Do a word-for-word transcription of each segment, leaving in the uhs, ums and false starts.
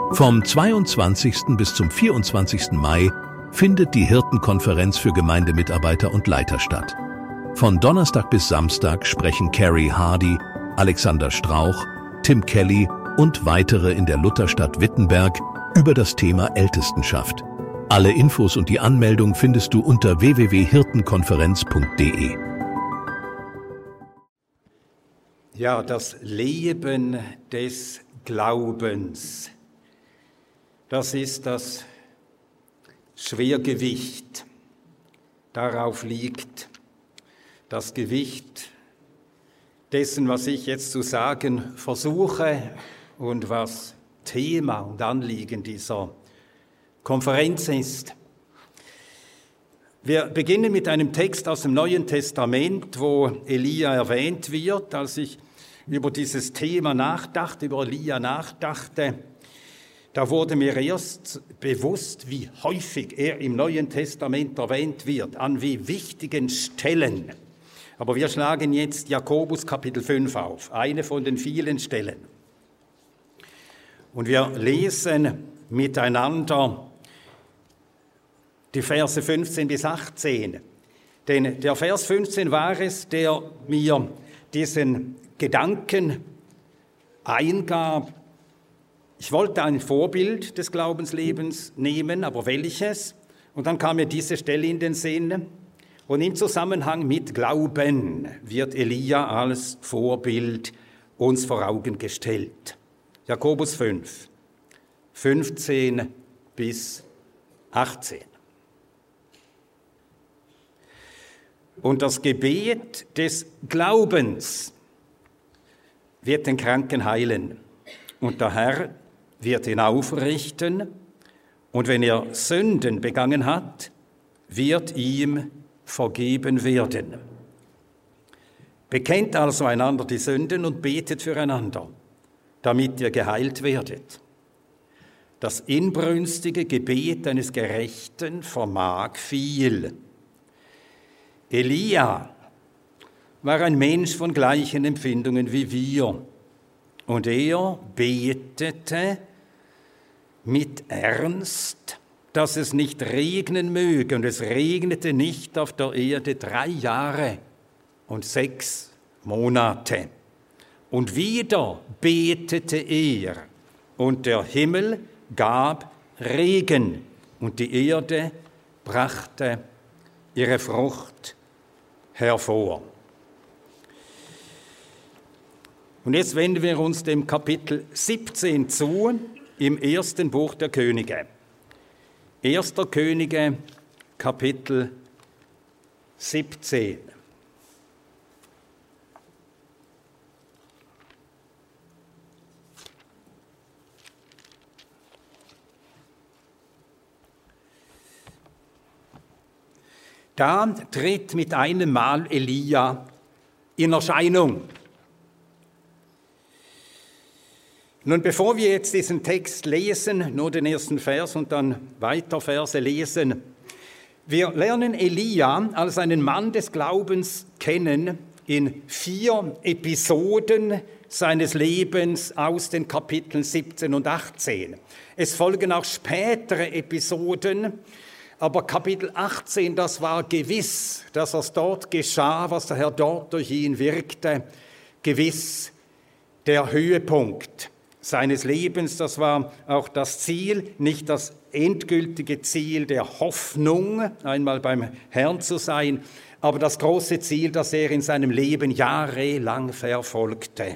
Vom zweiundzwanzigsten bis zum vierundzwanzigsten Mai findet die Hirtenkonferenz für Gemeindemitarbeiter und Leiter statt. Von Donnerstag bis Samstag sprechen Carrie Hardy, Alexander Strauch, Tim Kelly und weitere in der Lutherstadt Wittenberg über das Thema Ältestenschaft. Alle Infos und die Anmeldung findest du unter w w w punkt hirtenkonferenz punkt d e. Ja, das Leben des Glaubens, das ist das Schwergewicht. Darauf liegt das Gewicht dessen, was ich jetzt zu sagen versuche und was Thema und Anliegen dieser Konferenz ist. Wir beginnen mit einem Text aus dem Neuen Testament, wo Elia erwähnt wird. Als ich über dieses Thema nachdachte, über Elia nachdachte, da wurde mir erst bewusst, wie häufig er im Neuen Testament erwähnt wird, an wie wichtigen Stellen. Aber wir schlagen jetzt Jakobus Kapitel fünf auf, eine von den vielen Stellen. Und wir lesen miteinander die Verse fünfzehn bis achtzehn. Denn der Vers fünfzehn war es, der mir diesen Gedanken eingab. Ich wollte ein Vorbild des Glaubenslebens nehmen, aber welches? Und dann kam mir diese Stelle in den Sinn. Und im Zusammenhang mit Glauben wird Elia als Vorbild uns vor Augen gestellt. Jakobus fünf, fünfzehn bis achtzehn. Und das Gebet des Glaubens wird den Kranken heilen. Und der Herr wird ihn aufrichten. Und wenn er Sünden begangen hat, wird ihm vergeben werden. Bekennt also einander die Sünden und betet füreinander, damit ihr geheilt werdet. Das inbrünstige Gebet eines Gerechten vermag viel. Elia war ein Mensch von gleichen Empfindungen wie wir. Und er betete mit Ernst, dass es nicht regnen möge. Und es regnete nicht auf der Erde drei Jahre und sechs Monate. Und wieder betete er, und der Himmel gab Regen, und die Erde brachte ihre Frucht hervor. Und jetzt wenden wir uns dem Kapitel siebzehn zu, im ersten Buch der Könige. Erster Könige, Kapitel siebzehn. Da tritt mit einem Mal Elia in Erscheinung. Nun, bevor wir jetzt diesen Text lesen, nur den ersten Vers und dann weiter Verse lesen, wir lernen Elia als einen Mann des Glaubens kennen in vier Episoden seines Lebens aus den Kapiteln siebzehn und achtzehn. Es folgen auch spätere Episoden, aber Kapitel achtzehn, das war gewiss, dass was dort geschah, was der Herr dort durch ihn wirkte, gewiss der Höhepunkt seines Lebens. Das war auch das Ziel, nicht das endgültige Ziel der Hoffnung, einmal beim Herrn zu sein, aber das große Ziel, das er in seinem Leben jahrelang verfolgte.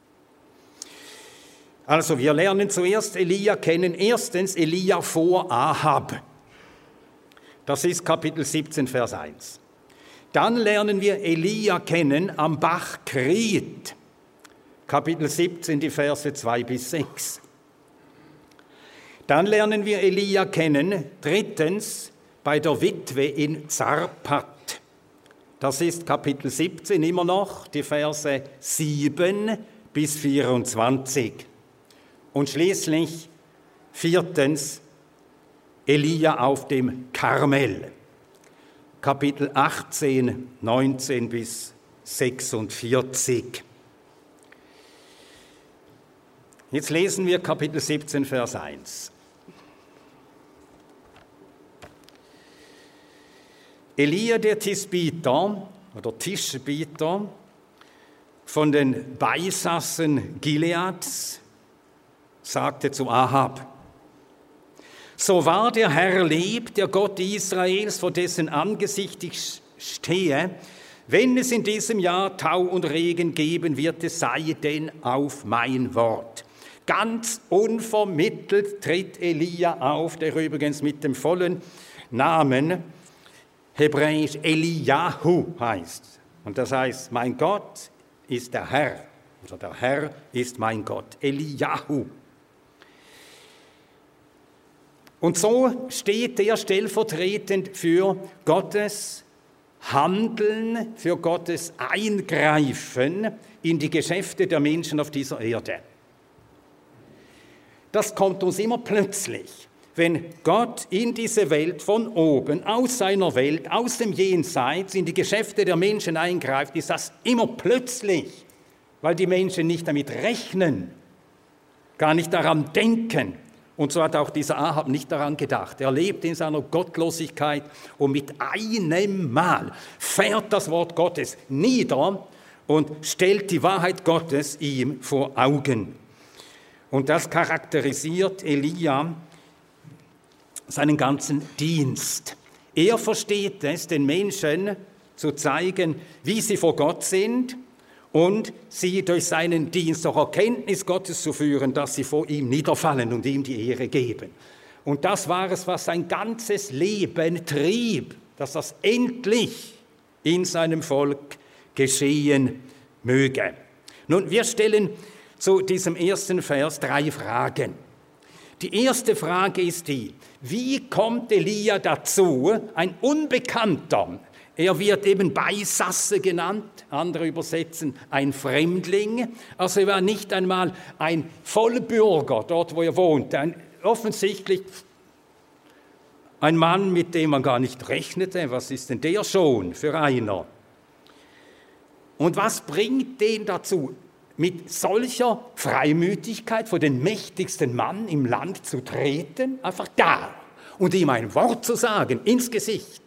Also wir lernen zuerst Elia kennen. Erstens Elia vor Ahab. Das ist Kapitel siebzehn, Vers eins. Dann lernen wir Elia kennen am Bach Krit. Kapitel siebzehn, die Verse zwei bis sechs. Dann lernen wir Elia kennen, drittens, bei der Witwe in Zarpat. Das ist Kapitel siebzehn immer noch, die Verse sieben bis vierundzwanzig. Und schließlich, viertens, Elia auf dem Karmel. Kapitel achtzehn, neunzehn bis sechsundvierzig. Jetzt lesen wir Kapitel siebzehn, Vers eins. Elia der Tisbiter oder Tischbiter von den Beisassen Gileads sagte zu Ahab: So wahr der Herr lebt, der Gott Israels, vor dessen Angesicht ich stehe, wenn es in diesem Jahr Tau und Regen geben wird, es sei denn auf mein Wort. Ganz unvermittelt tritt Elia auf, der übrigens mit dem vollen Namen hebräisch Eliyahu heißt. Und das heißt, mein Gott ist der Herr, oder der Herr ist mein Gott, Eliyahu. Und so steht er stellvertretend für Gottes Handeln, für Gottes Eingreifen in die Geschäfte der Menschen auf dieser Erde. Das kommt uns immer plötzlich. Wenn Gott in diese Welt von oben, aus seiner Welt, aus dem Jenseits, in die Geschäfte der Menschen eingreift, ist das immer plötzlich, weil die Menschen nicht damit rechnen, gar nicht daran denken. Und so hat auch dieser Ahab nicht daran gedacht. Er lebt in seiner Gottlosigkeit und mit einem Mal fährt das Wort Gottes nieder und stellt die Wahrheit Gottes ihm vor Augen. Und das charakterisiert Elia seinen ganzen Dienst. Er versteht es, den Menschen zu zeigen, wie sie vor Gott sind und sie durch seinen Dienst zur Erkenntnis Gottes zu führen, dass sie vor ihm niederfallen und ihm die Ehre geben. Und das war es, was sein ganzes Leben trieb, dass das endlich in seinem Volk geschehen möge. Nun, wir stellen zu diesem ersten Vers drei Fragen. Die erste Frage ist die: Wie kommt Elia dazu, ein Unbekannter, er wird eben Beisasse genannt, andere übersetzen ein Fremdling, also er war nicht einmal ein Vollbürger dort, wo er wohnte, ein, offensichtlich ein Mann, mit dem man gar nicht rechnete. Was ist denn der schon für einer? Und was bringt den dazu, mit solcher Freimütigkeit vor den mächtigsten Mann im Land zu treten, einfach da und ihm ein Wort zu sagen, ins Gesicht?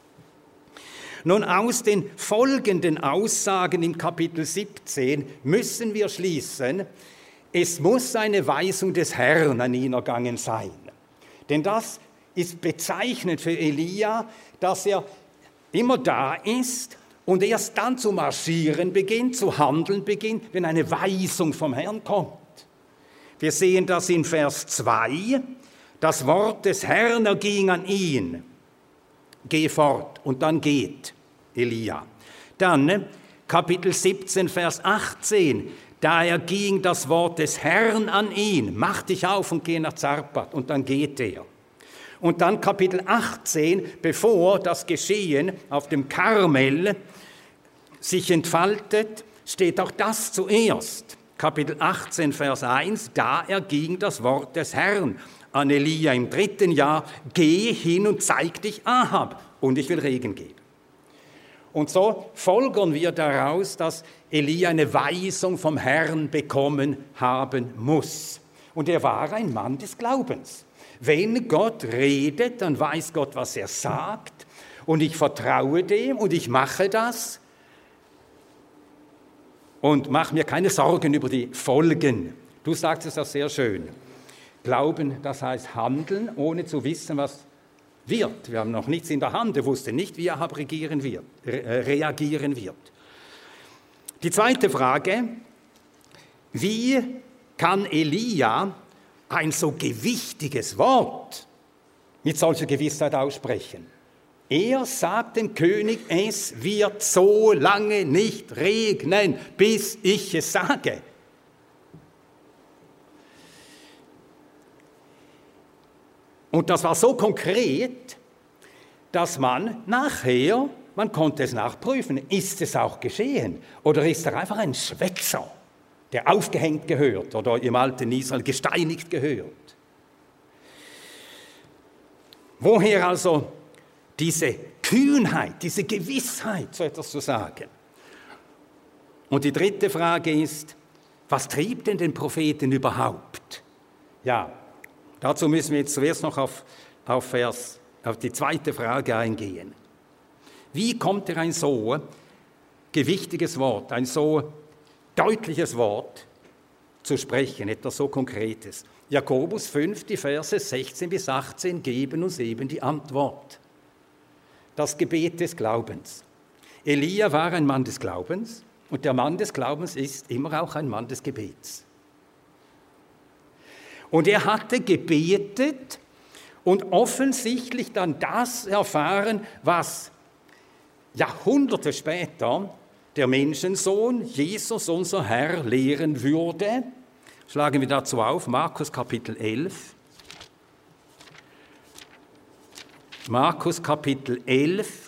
Nun, aus den folgenden Aussagen im Kapitel siebzehn müssen wir schließen, es muss eine Weisung des Herrn an ihn ergangen sein. Denn das ist bezeichnend für Elia, dass er immer da ist und erst dann zu marschieren beginnt, zu handeln beginnt, wenn eine Weisung vom Herrn kommt. Wir sehen das in Vers zwei. Das Wort des Herrn erging an ihn. Geh fort. Und dann geht Elia. Dann Kapitel siebzehn, Vers achtzehn. Da erging das Wort des Herrn an ihn. Mach dich auf und geh nach Zarpat. Und dann geht er. Und dann Kapitel achtzehn, bevor das Geschehen auf dem Karmel sich entfaltet, steht auch das zuerst. Kapitel achtzehn, Vers eins, da erging das Wort des Herrn an Elia im dritten Jahr: Geh hin und zeig dich Ahab, und ich will Regen geben. Und so folgern wir daraus, dass Elia eine Weisung vom Herrn bekommen haben muss. Und er war ein Mann des Glaubens. Wenn Gott redet, dann weiß Gott, was er sagt, und ich vertraue dem und ich mache das und mache mir keine Sorgen über die Folgen. Du sagst es auch sehr schön. Glauben, das heißt handeln, ohne zu wissen, was wird. Wir haben noch nichts in der Hand, er wusste nicht, wie Ahab regieren wird, re- reagieren wird. Die zweite Frage: Wie kann Elia ein so gewichtiges Wort mit solcher Gewissheit aussprechen? Er sagt dem König, es wird so lange nicht regnen, bis ich es sage. Und das war so konkret, dass man nachher, man konnte es nachprüfen, ist es auch geschehen oder ist er einfach ein Schwätzer, der aufgehängt gehört oder im alten Israel gesteinigt gehört. Woher also diese Kühnheit, diese Gewissheit, so etwas zu sagen? Und die dritte Frage ist, Was trieb denn den Propheten überhaupt? Ja, dazu müssen wir jetzt zuerst noch auf, auf, Vers, auf die zweite Frage eingehen. Wie kommt er ein so gewichtiges Wort, ein so deutliches Wort zu sprechen, etwas so Konkretes? Jakobus fünf, die Verse sechzehn bis achtzehn geben uns eben die Antwort. Das Gebet des Glaubens. Elia war ein Mann des Glaubens und der Mann des Glaubens ist immer auch ein Mann des Gebets. Und er hatte gebetet und offensichtlich dann das erfahren, was Jahrhunderte später der Menschensohn, Jesus, unser Herr, lehren würde. Schlagen wir dazu auf, Markus Kapitel elf. Markus Kapitel elf.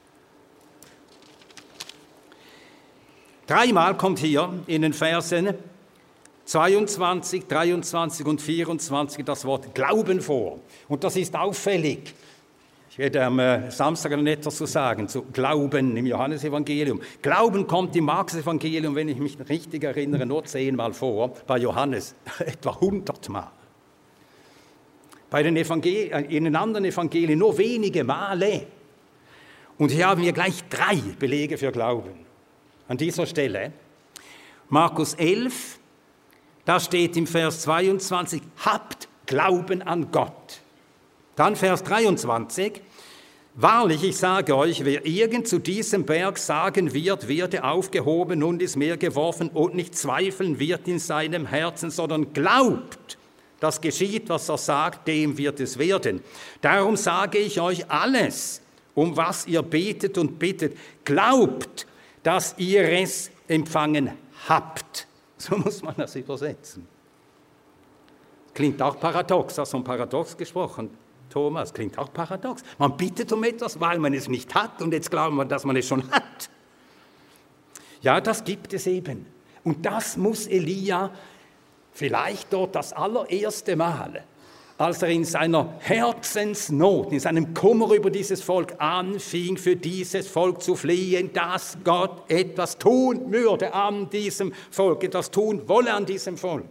Dreimal kommt hier in den Versen zweiundzwanzig, dreiundzwanzig und vierundzwanzig das Wort Glauben vor. Und das ist auffällig. Ich werde am Samstag noch etwas zu sagen, zu Glauben im Johannesevangelium. Glauben kommt im Markus-Evangelium, wenn ich mich richtig erinnere, nur zehnmal vor, bei Johannes etwa hundertmal. Bei den, Evangel- in den anderen Evangelien nur wenige Male. Und hier haben wir gleich drei Belege für Glauben. An dieser Stelle, Markus elf, da steht im Vers zweiundzwanzig, habt Glauben an Gott. Dann Vers dreiundzwanzig, wahrlich, ich sage euch, wer irgend zu diesem Berg sagen wird, werde aufgehoben und ins Meer geworfen und nicht zweifeln wird in seinem Herzen, sondern glaubt, dass geschieht, was er sagt, dem wird es werden. Darum sage ich euch alles, um was ihr betet und bittet, glaubt, dass ihr es empfangen habt. So muss man das übersetzen. Klingt auch paradox, hast du ein Paradox gesprochen, Thomas? Klingt auch paradox. Man bittet um etwas, weil man es nicht hat und jetzt glauben wir, dass man es schon hat. Ja, das gibt es eben. Und das muss Elia vielleicht dort das allererste Mal, als er in seiner Herzensnot, in seinem Kummer über dieses Volk anfing, für dieses Volk zu flehen, dass Gott etwas tun würde an diesem Volk, etwas tun wolle an diesem Volk.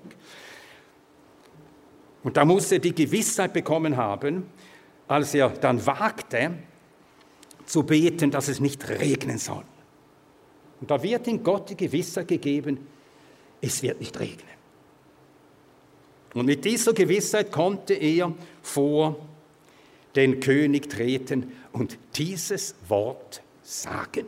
Und da muss er die Gewissheit bekommen haben, als er dann wagte, zu beten, dass es nicht regnen soll. Und da wird ihm Gott die Gewissheit gegeben, es wird nicht regnen. Und mit dieser Gewissheit konnte er vor den König treten und dieses Wort sagen.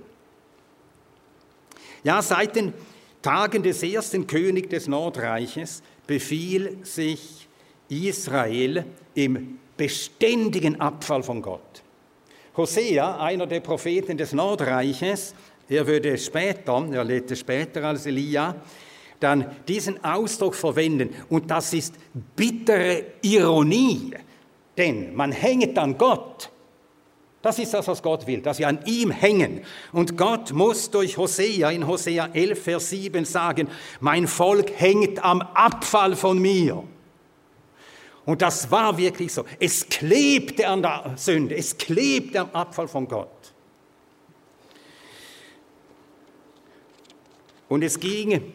Ja, seit den Tagen des ersten Königs des Nordreiches befiel sich Israel im beständigen Abfall von Gott. Hosea, einer der Propheten des Nordreiches, er würde später, er lebte später als Elia, dann diesen Ausdruck verwenden. Und das ist bittere Ironie, denn man hängt an Gott. Das ist das, was Gott will, dass wir an ihm hängen. Und Gott muss durch Hosea, in Hosea elf, Vers sieben sagen, mein Volk hängt am Abfall von mir. Und das war wirklich so. Es klebte an der Sünde, es klebte am Abfall von Gott. Und es ging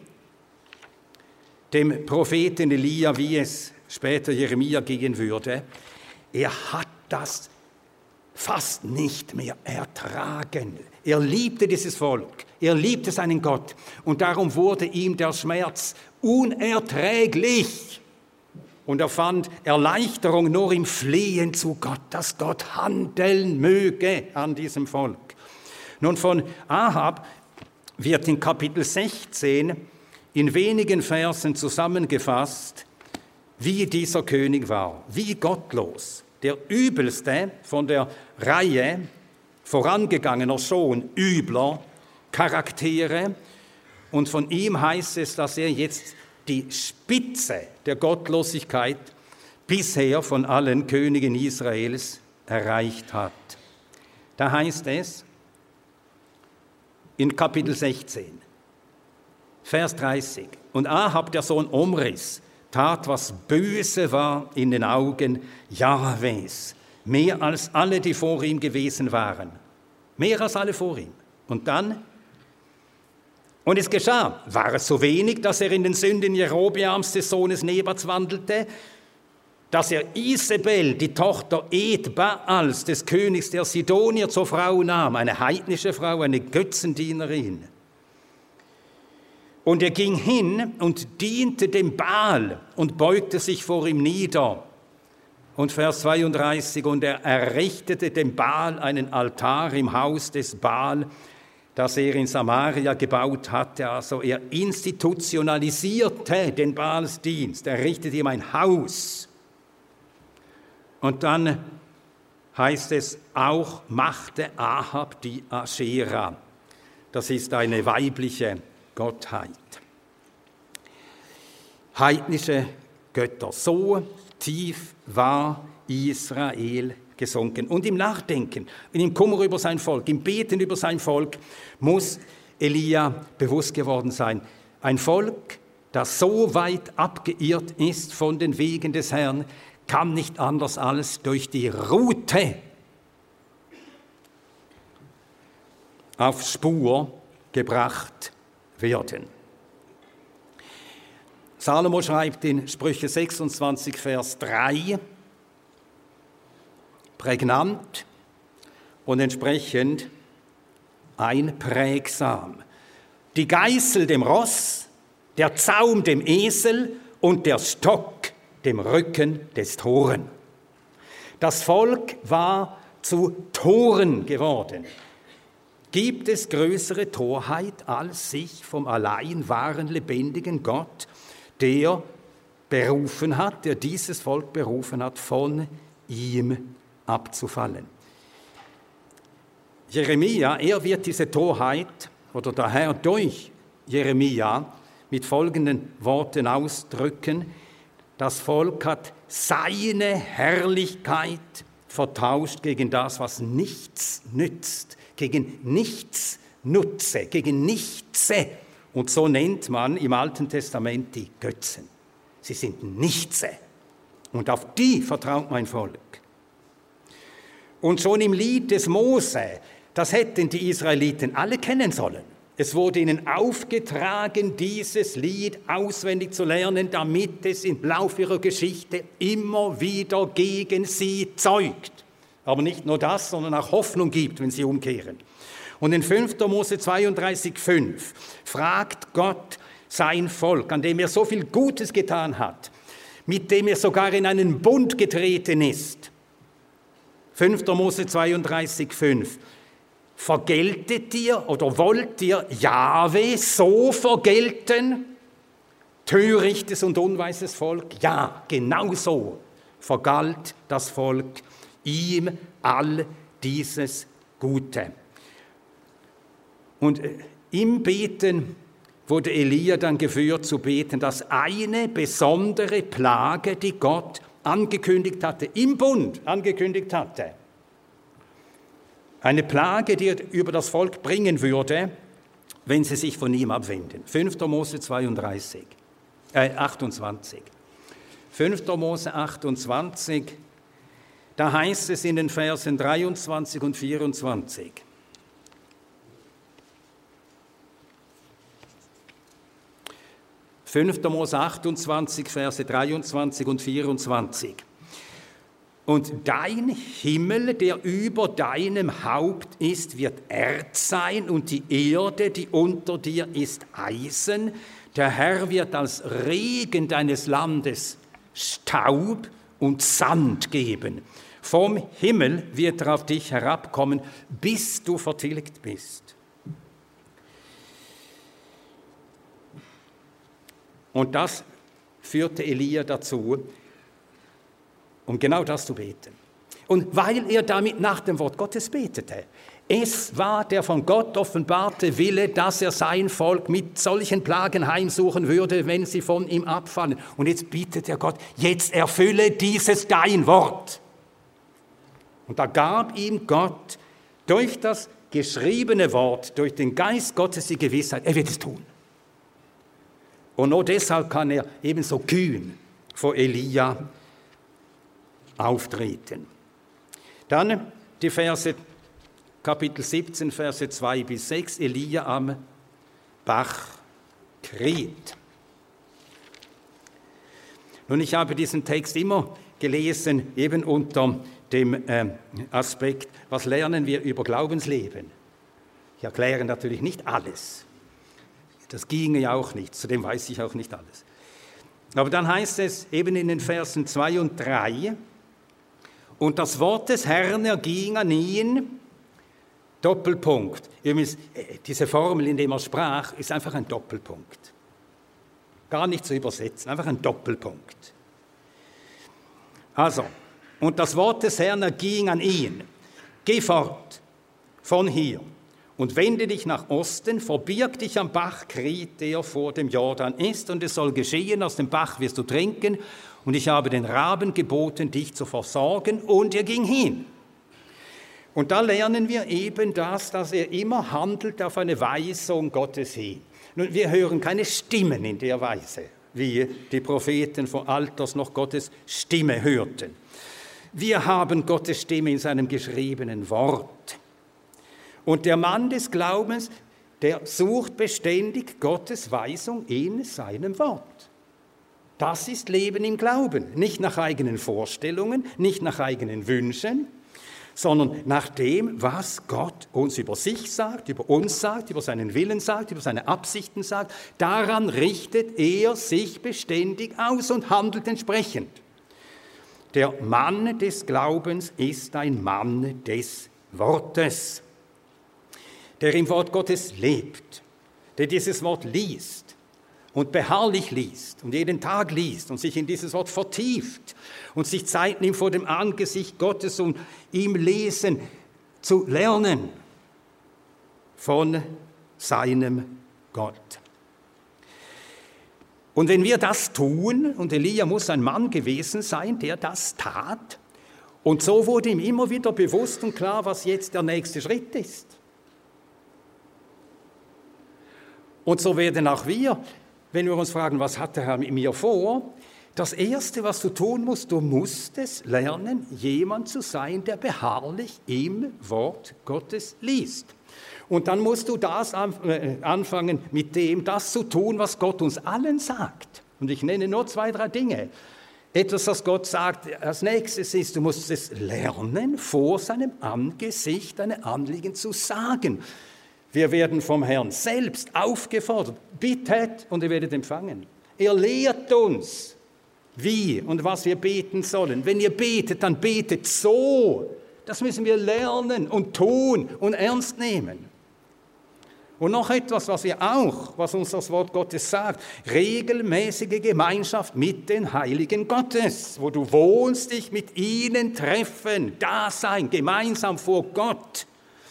dem Propheten Elia, wie es später Jeremia gehen würde, er hat das fast nicht mehr ertragen. Er liebte dieses Volk, er liebte seinen Gott und darum wurde ihm der Schmerz unerträglich. Und er fand Erleichterung nur im Flehen zu Gott, dass Gott handeln möge an diesem Volk. Nun, von Ahab wird in Kapitel sechzehn in wenigen Versen zusammengefasst, wie dieser König war, wie gottlos, der übelste von der Reihe vorangegangener, schon übler Charaktere. Und von ihm heißt es, dass er jetzt die Spitze der Gottlosigkeit bisher von allen Königen Israels erreicht hat. Da heißt es in Kapitel sechzehn, Vers dreißig, und Ahab, der Sohn Omris, tat, was böse war in den Augen Jahwes, mehr als alle, die vor ihm gewesen waren. Mehr als alle vor ihm. Und dann, Und es geschah. War es so wenig, dass er in den Sünden Jerobeams des Sohnes Nebats wandelte, dass er Isabel, die Tochter Ed-Baals, des Königs der Sidonier, zur Frau nahm, eine heidnische Frau, eine Götzendienerin. Und er ging hin und diente dem Baal und beugte sich vor ihm nieder. Und Vers zweiunddreißig, und er errichtete dem Baal einen Altar im Haus des Baal, das er in Samaria gebaut hatte. Also er institutionalisierte den Baalsdienst, er richtete ihm ein Haus. Und dann heißt es, auch machte Ahab die Aschera. Das ist eine weibliche Gottheit. Heidnische Götter, so tief war Israel gesunken. Und im Nachdenken, im Kummer über sein Volk, im Beten über sein Volk, muss Elia bewusst geworden sein. Ein Volk, das so weit abgeirrt ist von den Wegen des Herrn, kann nicht anders als durch die Rute auf Spur gebracht werden. Salomo schreibt in Sprüche sechsundzwanzig, Vers drei, prägnant und entsprechend einprägsam. Die Geißel dem Ross, der Zaum dem Esel und der Stock dem Rücken des Toren. Das Volk war zu Toren geworden. Gibt es größere Torheit, als sich vom allein wahren, lebendigen Gott, der berufen hat, der dieses Volk berufen hat, von ihm abzufallen? Jeremia, er wird diese Torheit, oder der Herr durch Jeremia, mit folgenden Worten ausdrücken: Das Volk hat seine Herrlichkeit vertauscht gegen das, was nichts nützt, gegen nichts Nutze, gegen Nichtse. Und so nennt man im Alten Testament die Götzen. Sie sind Nichtse. Und auf die vertraut mein Volk. Und schon im Lied des Mose, das hätten die Israeliten alle kennen sollen. Es wurde ihnen aufgetragen, dieses Lied auswendig zu lernen, damit es im Lauf ihrer Geschichte immer wieder gegen sie zeugt. Aber nicht nur das, sondern auch Hoffnung gibt, wenn sie umkehren. Und in fünfter Mose zweiunddreißig, fünf fragt Gott sein Volk, an dem er so viel Gutes getan hat, mit dem er sogar in einen Bund getreten ist. fünfter Mose zweiunddreißig, fünf. Vergeltet ihr oder wollt ihr Jahwe so vergelten? Törichtes und unweises Volk? Ja, genau so vergalt das Volk ihm all dieses Gute. Und im Beten wurde Elia dann geführt zu beten, dass eine besondere Plage, die Gott angekündigt hatte, im Bund angekündigt hatte, eine Plage, die er über das Volk bringen würde, wenn sie sich von ihm abwenden. fünfter Mose zweiunddreißig, äh, achtundzwanzig. fünfter Mose achtundzwanzig, da heißt es in den Versen dreiundzwanzig und vierundzwanzig. fünfter Mose achtundzwanzig, Verse dreiundzwanzig und vierundzwanzig. Und dein Himmel, der über deinem Haupt ist, wird Erz sein, und die Erde, die unter dir ist, Eisen. Der Herr wird als Regen deines Landes Staub und Sand geben. Vom Himmel wird er auf dich herabkommen, bis du vertilgt bist. Und das führte Elia dazu, um genau das zu beten. Und weil er damit nach dem Wort Gottes betete, es war der von Gott offenbarte Wille, dass er sein Volk mit solchen Plagen heimsuchen würde, wenn sie von ihm abfallen. Und jetzt bittet er Gott, jetzt erfülle dieses dein Wort. Und da gab ihm Gott durch das geschriebene Wort, durch den Geist Gottes die Gewissheit, er wird es tun. Und nur deshalb kann er ebenso kühn vor Elia auftreten. Dann die Verse, Kapitel siebzehn, Verse zwei bis sechs, Elia am Bach Krit. Nun, ich habe diesen Text immer gelesen, eben unter dem äh, Aspekt, was lernen wir über Glaubensleben? Ich erkläre natürlich nicht alles. Das ginge ja auch nicht, zudem weiß ich auch nicht alles. Aber dann heißt es eben in den Versen zwei und drei, und das Wort des Herrn erging an ihn, Doppelpunkt. Übrigens, diese Formel, in der er sprach, ist einfach ein Doppelpunkt. Gar nicht zu übersetzen, einfach ein Doppelpunkt. Also, und das Wort des Herrn erging an ihn. Geh fort von hier und wende dich nach Osten, verbirg dich am Bach Krit, der vor dem Jordan ist, und es soll geschehen, aus dem Bach wirst du trinken, und ich habe den Raben geboten, dich zu versorgen, und er ging hin. Und da lernen wir eben das, dass er immer handelt auf eine Weisung Gottes hin. Nun, wir hören keine Stimmen in der Weise, wie die Propheten von alters noch Gottes Stimme hörten. Wir haben Gottes Stimme in seinem geschriebenen Wort. Und der Mann des Glaubens, der sucht beständig Gottes Weisung in seinem Wort. Das ist Leben im Glauben, nicht nach eigenen Vorstellungen, nicht nach eigenen Wünschen, sondern nach dem, was Gott uns über sich sagt, über uns sagt, über seinen Willen sagt, über seine Absichten sagt. Daran richtet er sich beständig aus und handelt entsprechend. Der Mann des Glaubens ist ein Mann des Wortes, der im Wort Gottes lebt, der dieses Wort liest und beharrlich liest und jeden Tag liest und sich in dieses Wort vertieft und sich Zeit nimmt vor dem Angesicht Gottes, um ihm lesen zu lernen von seinem Gott. Und wenn wir das tun, und Elia muss ein Mann gewesen sein, der das tat, und so wurde ihm immer wieder bewusst und klar, was jetzt der nächste Schritt ist. Und so werden auch wir, wenn wir uns fragen, was hat der Herr mit mir vor, das Erste, was du tun musst, du musst es lernen, jemand zu sein, der beharrlich im Wort Gottes liest. Und dann musst du das anfangen, mit dem das zu tun, was Gott uns allen sagt. Und ich nenne nur zwei, drei Dinge. Etwas, was Gott sagt, als nächstes ist, du musst es lernen, vor seinem Angesicht deine Anliegen zu sagen. Wir werden vom Herrn selbst aufgefordert, bittet und ihr werdet empfangen. Er lehrt uns, wie und was wir beten sollen. Wenn ihr betet, dann betet so. Das müssen wir lernen und tun und ernst nehmen. Und noch etwas, was wir auch, was uns das Wort Gottes sagt, regelmäßige Gemeinschaft mit den Heiligen Gottes, wo du wohnst, dich mit ihnen treffen, da sein, gemeinsam vor Gott.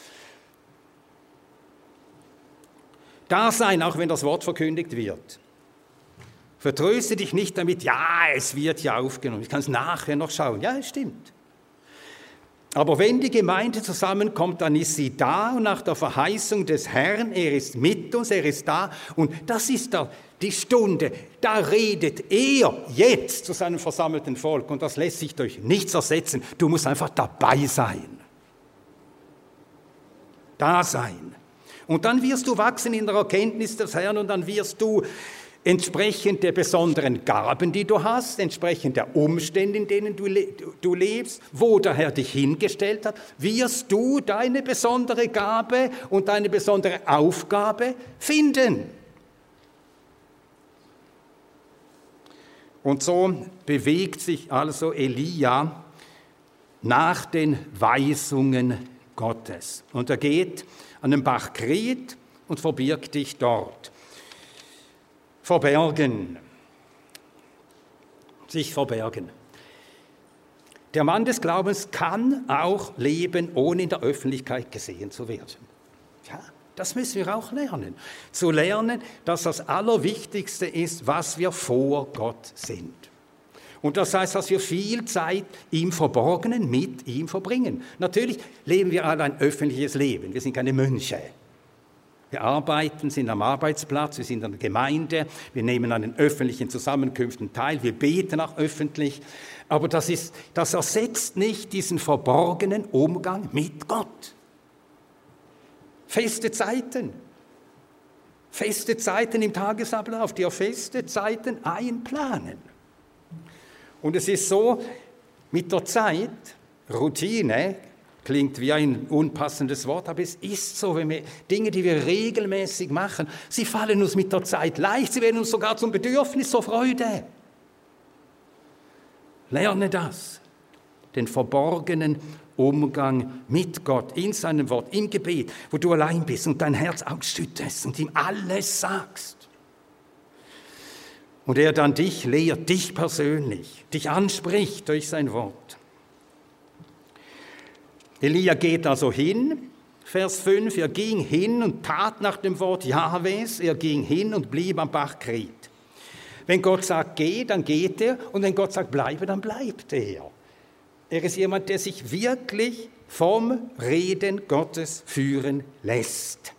Da sein, auch wenn das Wort verkündigt wird. Vertröste dich nicht damit, ja, es wird ja aufgenommen, ich kann es nachher noch schauen. Ja, es stimmt. Aber wenn die Gemeinde zusammenkommt, dann ist sie da und nach der Verheißung des Herrn, er ist mit uns, er ist da und das ist da die Stunde, da redet er jetzt zu seinem versammelten Volk und das lässt sich durch nichts ersetzen. Du musst einfach dabei sein. Da sein. Und dann wirst du wachsen in der Erkenntnis des Herrn und dann wirst du entsprechend der besonderen Gaben, die du hast, entsprechend der Umstände, in denen du, le- du lebst, wo der Herr dich hingestellt hat, wirst du deine besondere Gabe und deine besondere Aufgabe finden. Und so bewegt sich also Elia nach den Weisungen Gottes. Und er geht an den Bach Krit und verbirgt dich dort. Verbergen, sich verbergen. Der Mann des Glaubens kann auch leben, ohne in der Öffentlichkeit gesehen zu werden. Ja, das müssen wir auch lernen. Zu lernen, dass das Allerwichtigste ist, was wir vor Gott sind. Und das heißt, dass wir viel Zeit im Verborgenen mit ihm verbringen. Natürlich leben wir alle ein öffentliches Leben, wir sind keine Mönche. Wir arbeiten, sind am Arbeitsplatz, wir sind in der Gemeinde, wir nehmen an den öffentlichen Zusammenkünften teil, wir beten auch öffentlich. Aber das, ist, das ersetzt nicht diesen verborgenen Umgang mit Gott. Feste Zeiten. Feste Zeiten im Tagesablauf, die auf feste Zeiten einplanen. Und es ist so, mit der Zeit, Routine, klingt wie ein unpassendes Wort, aber es ist so, wenn wir Dinge, die wir regelmäßig machen, sie fallen uns mit der Zeit leicht, sie werden uns sogar zum Bedürfnis zur Freude. Lerne das, den verborgenen Umgang mit Gott, in seinem Wort, im Gebet, wo du allein bist und dein Herz ausschüttest und ihm alles sagst. Und er dann dich lehrt, dich persönlich, dich anspricht durch sein Wort. Elia geht also hin, Vers fünf, er ging hin und tat nach dem Wort Jahwes, er ging hin und blieb am Bach Krit. Wenn Gott sagt, geh, dann geht er, und wenn Gott sagt, bleibe, dann bleibt er. Er ist jemand, der sich wirklich vom Reden Gottes führen lässt.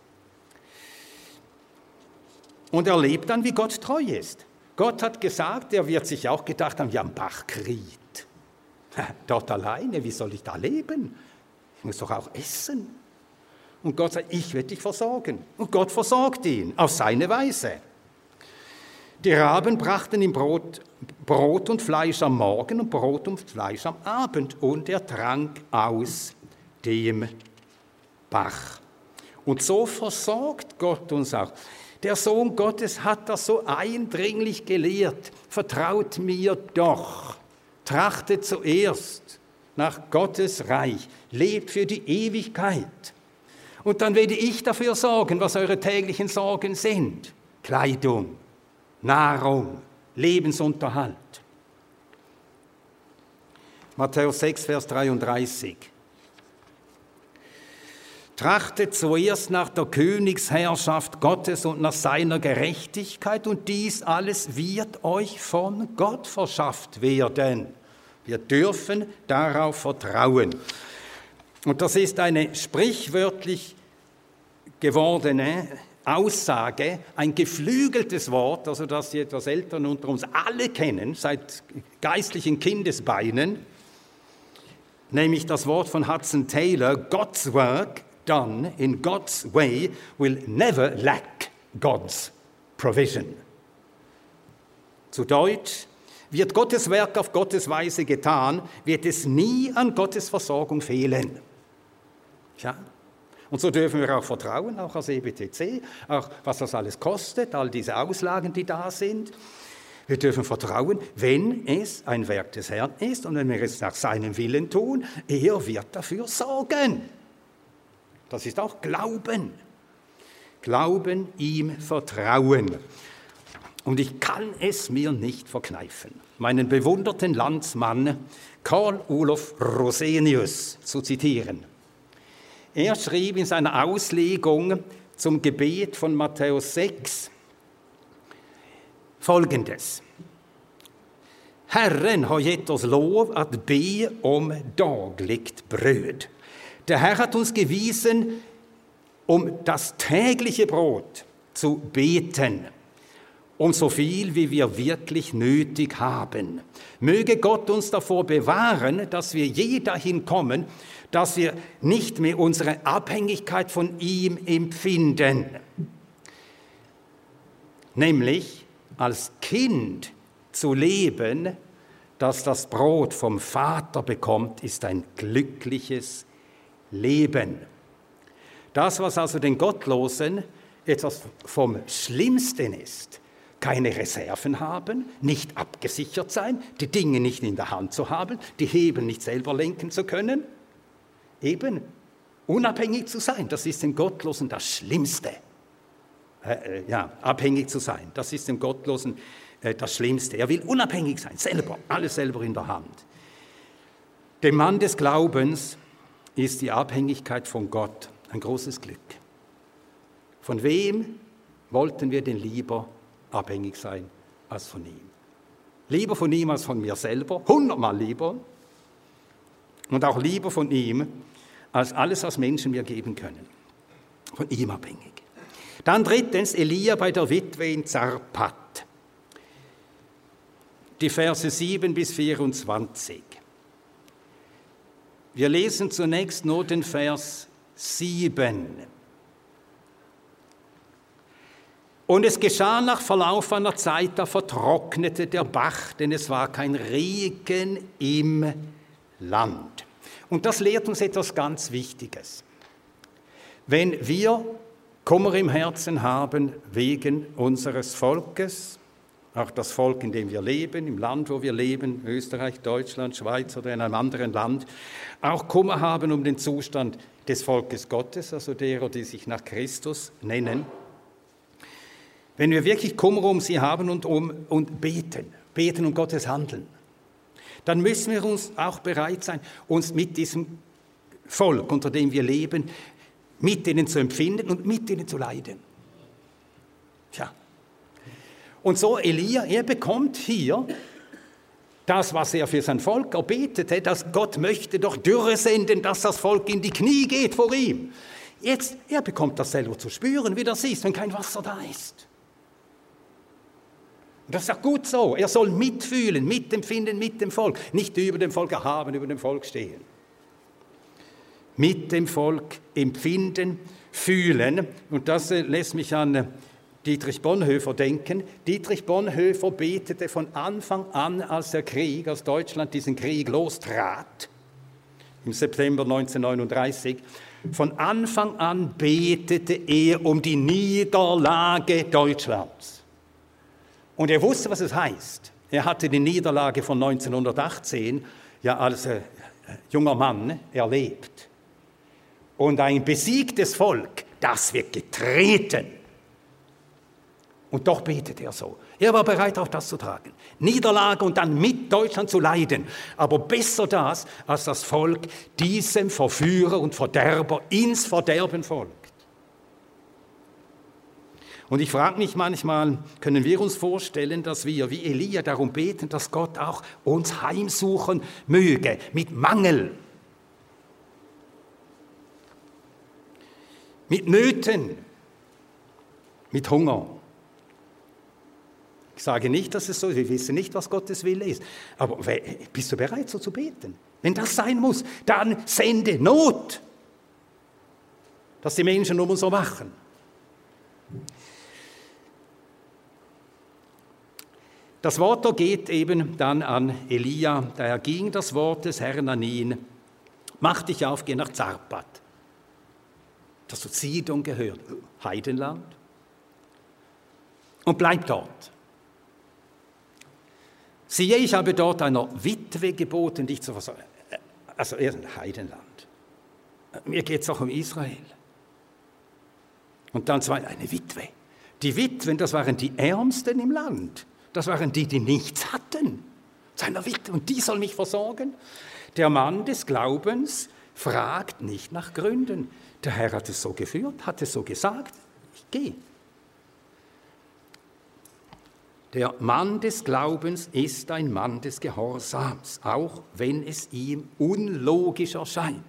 Und er lebt dann, wie Gott treu ist. Gott hat gesagt, er wird sich auch gedacht haben, ja, am Bach Krit. Dort alleine, wie soll ich da leben? Ich muss doch auch essen. Und Gott sagt, ich werde dich versorgen. Und Gott versorgt ihn auf seine Weise. Die Raben brachten ihm Brot, Brot und Fleisch am Morgen und Brot und Fleisch am Abend. Und er trank aus dem Bach. Und so versorgt Gott uns auch. Der Sohn Gottes hat das so eindringlich gelehrt. Vertraut mir doch. Trachtet zuerst nach Gottes Reich. Lebt für die Ewigkeit. Und dann werde ich dafür sorgen, was eure täglichen Sorgen sind. Kleidung, Nahrung, Lebensunterhalt. Matthäus sechs, Vers dreiunddreißig. Trachtet zuerst nach der Königsherrschaft Gottes und nach seiner Gerechtigkeit, und dies alles wird euch von Gott verschafft werden. Wir dürfen darauf vertrauen. Und das ist eine sprichwörtlich gewordene Aussage, ein geflügeltes Wort, also das die etwas Älteren unter uns alle kennen, seit geistlichen Kindesbeinen, nämlich das Wort von Hudson Taylor, God's work done in God's way will never lack God's provision. Zu Deutsch, wird Gottes Werk auf Gottes Weise getan, wird es nie an Gottes Versorgung fehlen. Tja. Und so dürfen wir auch vertrauen, auch als E B T C, auch was das alles kostet, all diese Auslagen, die da sind. Wir dürfen vertrauen, wenn es ein Werk des Herrn ist und wenn wir es nach seinem Willen tun, er wird dafür sorgen. Das ist auch Glauben. Glauben, ihm vertrauen. Und ich kann es mir nicht verkneifen, meinen bewunderten Landsmann Karl Olof Rosenius zu zitieren. Er schrieb in seiner Auslegung zum Gebet von Matthäus sechs Folgendes. Herren har gett oss lov att be om dagligt bröd. Der Herr hat uns gewiesen, um das tägliche Brot zu beten, um so viel, wie wir wirklich nötig haben. Möge Gott uns davor bewahren, dass wir je dahin kommen, dass wir nicht mehr unsere Abhängigkeit von ihm empfinden. Nämlich als Kind zu leben, das das Brot vom Vater bekommt, ist ein glückliches Leben. Das, was also den Gottlosen etwas vom Schlimmsten ist, keine Reserven haben, nicht abgesichert sein, die Dinge nicht in der Hand zu haben, die Hebel nicht selber lenken zu können, eben unabhängig zu sein, das ist dem Gottlosen das Schlimmste. Äh, äh, ja, abhängig zu sein, das ist dem Gottlosen äh, das Schlimmste. Er will unabhängig sein, selber, alles selber in der Hand. Dem Mann des Glaubens ist die Abhängigkeit von Gott ein großes Glück. Von wem wollten wir denn lieber abhängig sein als von ihm? Lieber von ihm als von mir selber, hundertmal lieber. Und auch lieber von ihm als alles, was Menschen mir geben können. Von ihm abhängig. Dann drittens Elia bei der Witwe in Zarpat. Die Verse sieben bis vierundzwanzig. Wir lesen zunächst nur den Vers sieben. Und es geschah nach Verlauf einer Zeit, da vertrocknete der Bach, denn es war kein Regen im Land. Und das lehrt uns etwas ganz Wichtiges. Wenn wir Kummer im Herzen haben wegen unseres Volkes, auch das Volk, in dem wir leben, im Land, wo wir leben, Österreich, Deutschland, Schweiz oder in einem anderen Land, auch Kummer haben um den Zustand des Volkes Gottes, also derer, die sich nach Christus nennen. Wenn wir wirklich Kummer um sie haben und, um, und beten, beten um Gottes Handeln, dann müssen wir uns auch bereit sein, uns mit diesem Volk, unter dem wir leben, mit ihnen zu empfinden und mit ihnen zu leiden. Tja. Und so Elia, er bekommt hier das, was er für sein Volk erbetete, dass Gott möchte doch Dürre senden, dass das Volk in die Knie geht vor ihm. Jetzt, er bekommt das selber zu spüren, wie das ist, wenn kein Wasser da ist. Und das ist auch gut so. Er soll mitfühlen, mitempfinden mit dem Volk, nicht über dem Volk erhaben, über dem Volk stehen. Mit dem Volk empfinden, fühlen. Und das lässt mich an Dietrich Bonhoeffer denken. Dietrich Bonhoeffer betete von Anfang an, als der Krieg, als Deutschland diesen Krieg lostrat, im September neunzehnhundertneununddreißig, von Anfang an betete er um die Niederlage Deutschlands. Und er wusste, was es heißt. Er hatte die Niederlage von neunzehnhundertachtzehn ja als äh, junger Mann erlebt. Und ein besiegtes Volk, das wird getreten. Und doch betete er so. Er war bereit, auch das zu tragen. Niederlage und dann mit Deutschland zu leiden. Aber besser das, als das Volk diesem Verführer und Verderber ins Verderben folgt. Und ich frage mich manchmal, können wir uns vorstellen, dass wir wie Elia darum beten, dass Gott auch uns heimsuchen möge mit Mangel, mit Nöten, mit Hunger. Ich sage nicht, dass es so ist, wir wissen nicht, was Gottes Wille ist. Aber bist du bereit, so zu beten? Wenn das sein muss, dann sende Not, dass die Menschen um uns so machen. Das Wort geht eben dann an Elia, daher ging das Wort des Herrn an ihn, mach dich auf, geh nach Zarpat. Das zu Sidon gehört, Heidenland, und bleib dort. Siehe, ich habe dort einer Witwe geboten, dich zu versorgen. Also er ist ein Heidenland. Mir geht es auch um Israel. Und dann zwei, eine Witwe. Die Witwen, das waren die Ärmsten im Land. Das waren die, die nichts hatten. Seiner Witwe. Und die soll mich versorgen. Der Mann des Glaubens fragt nicht nach Gründen. Der Herr hat es so geführt, hat es so gesagt. Ich gehe. Der Mann des Glaubens ist ein Mann des Gehorsams, auch wenn es ihm unlogisch erscheint.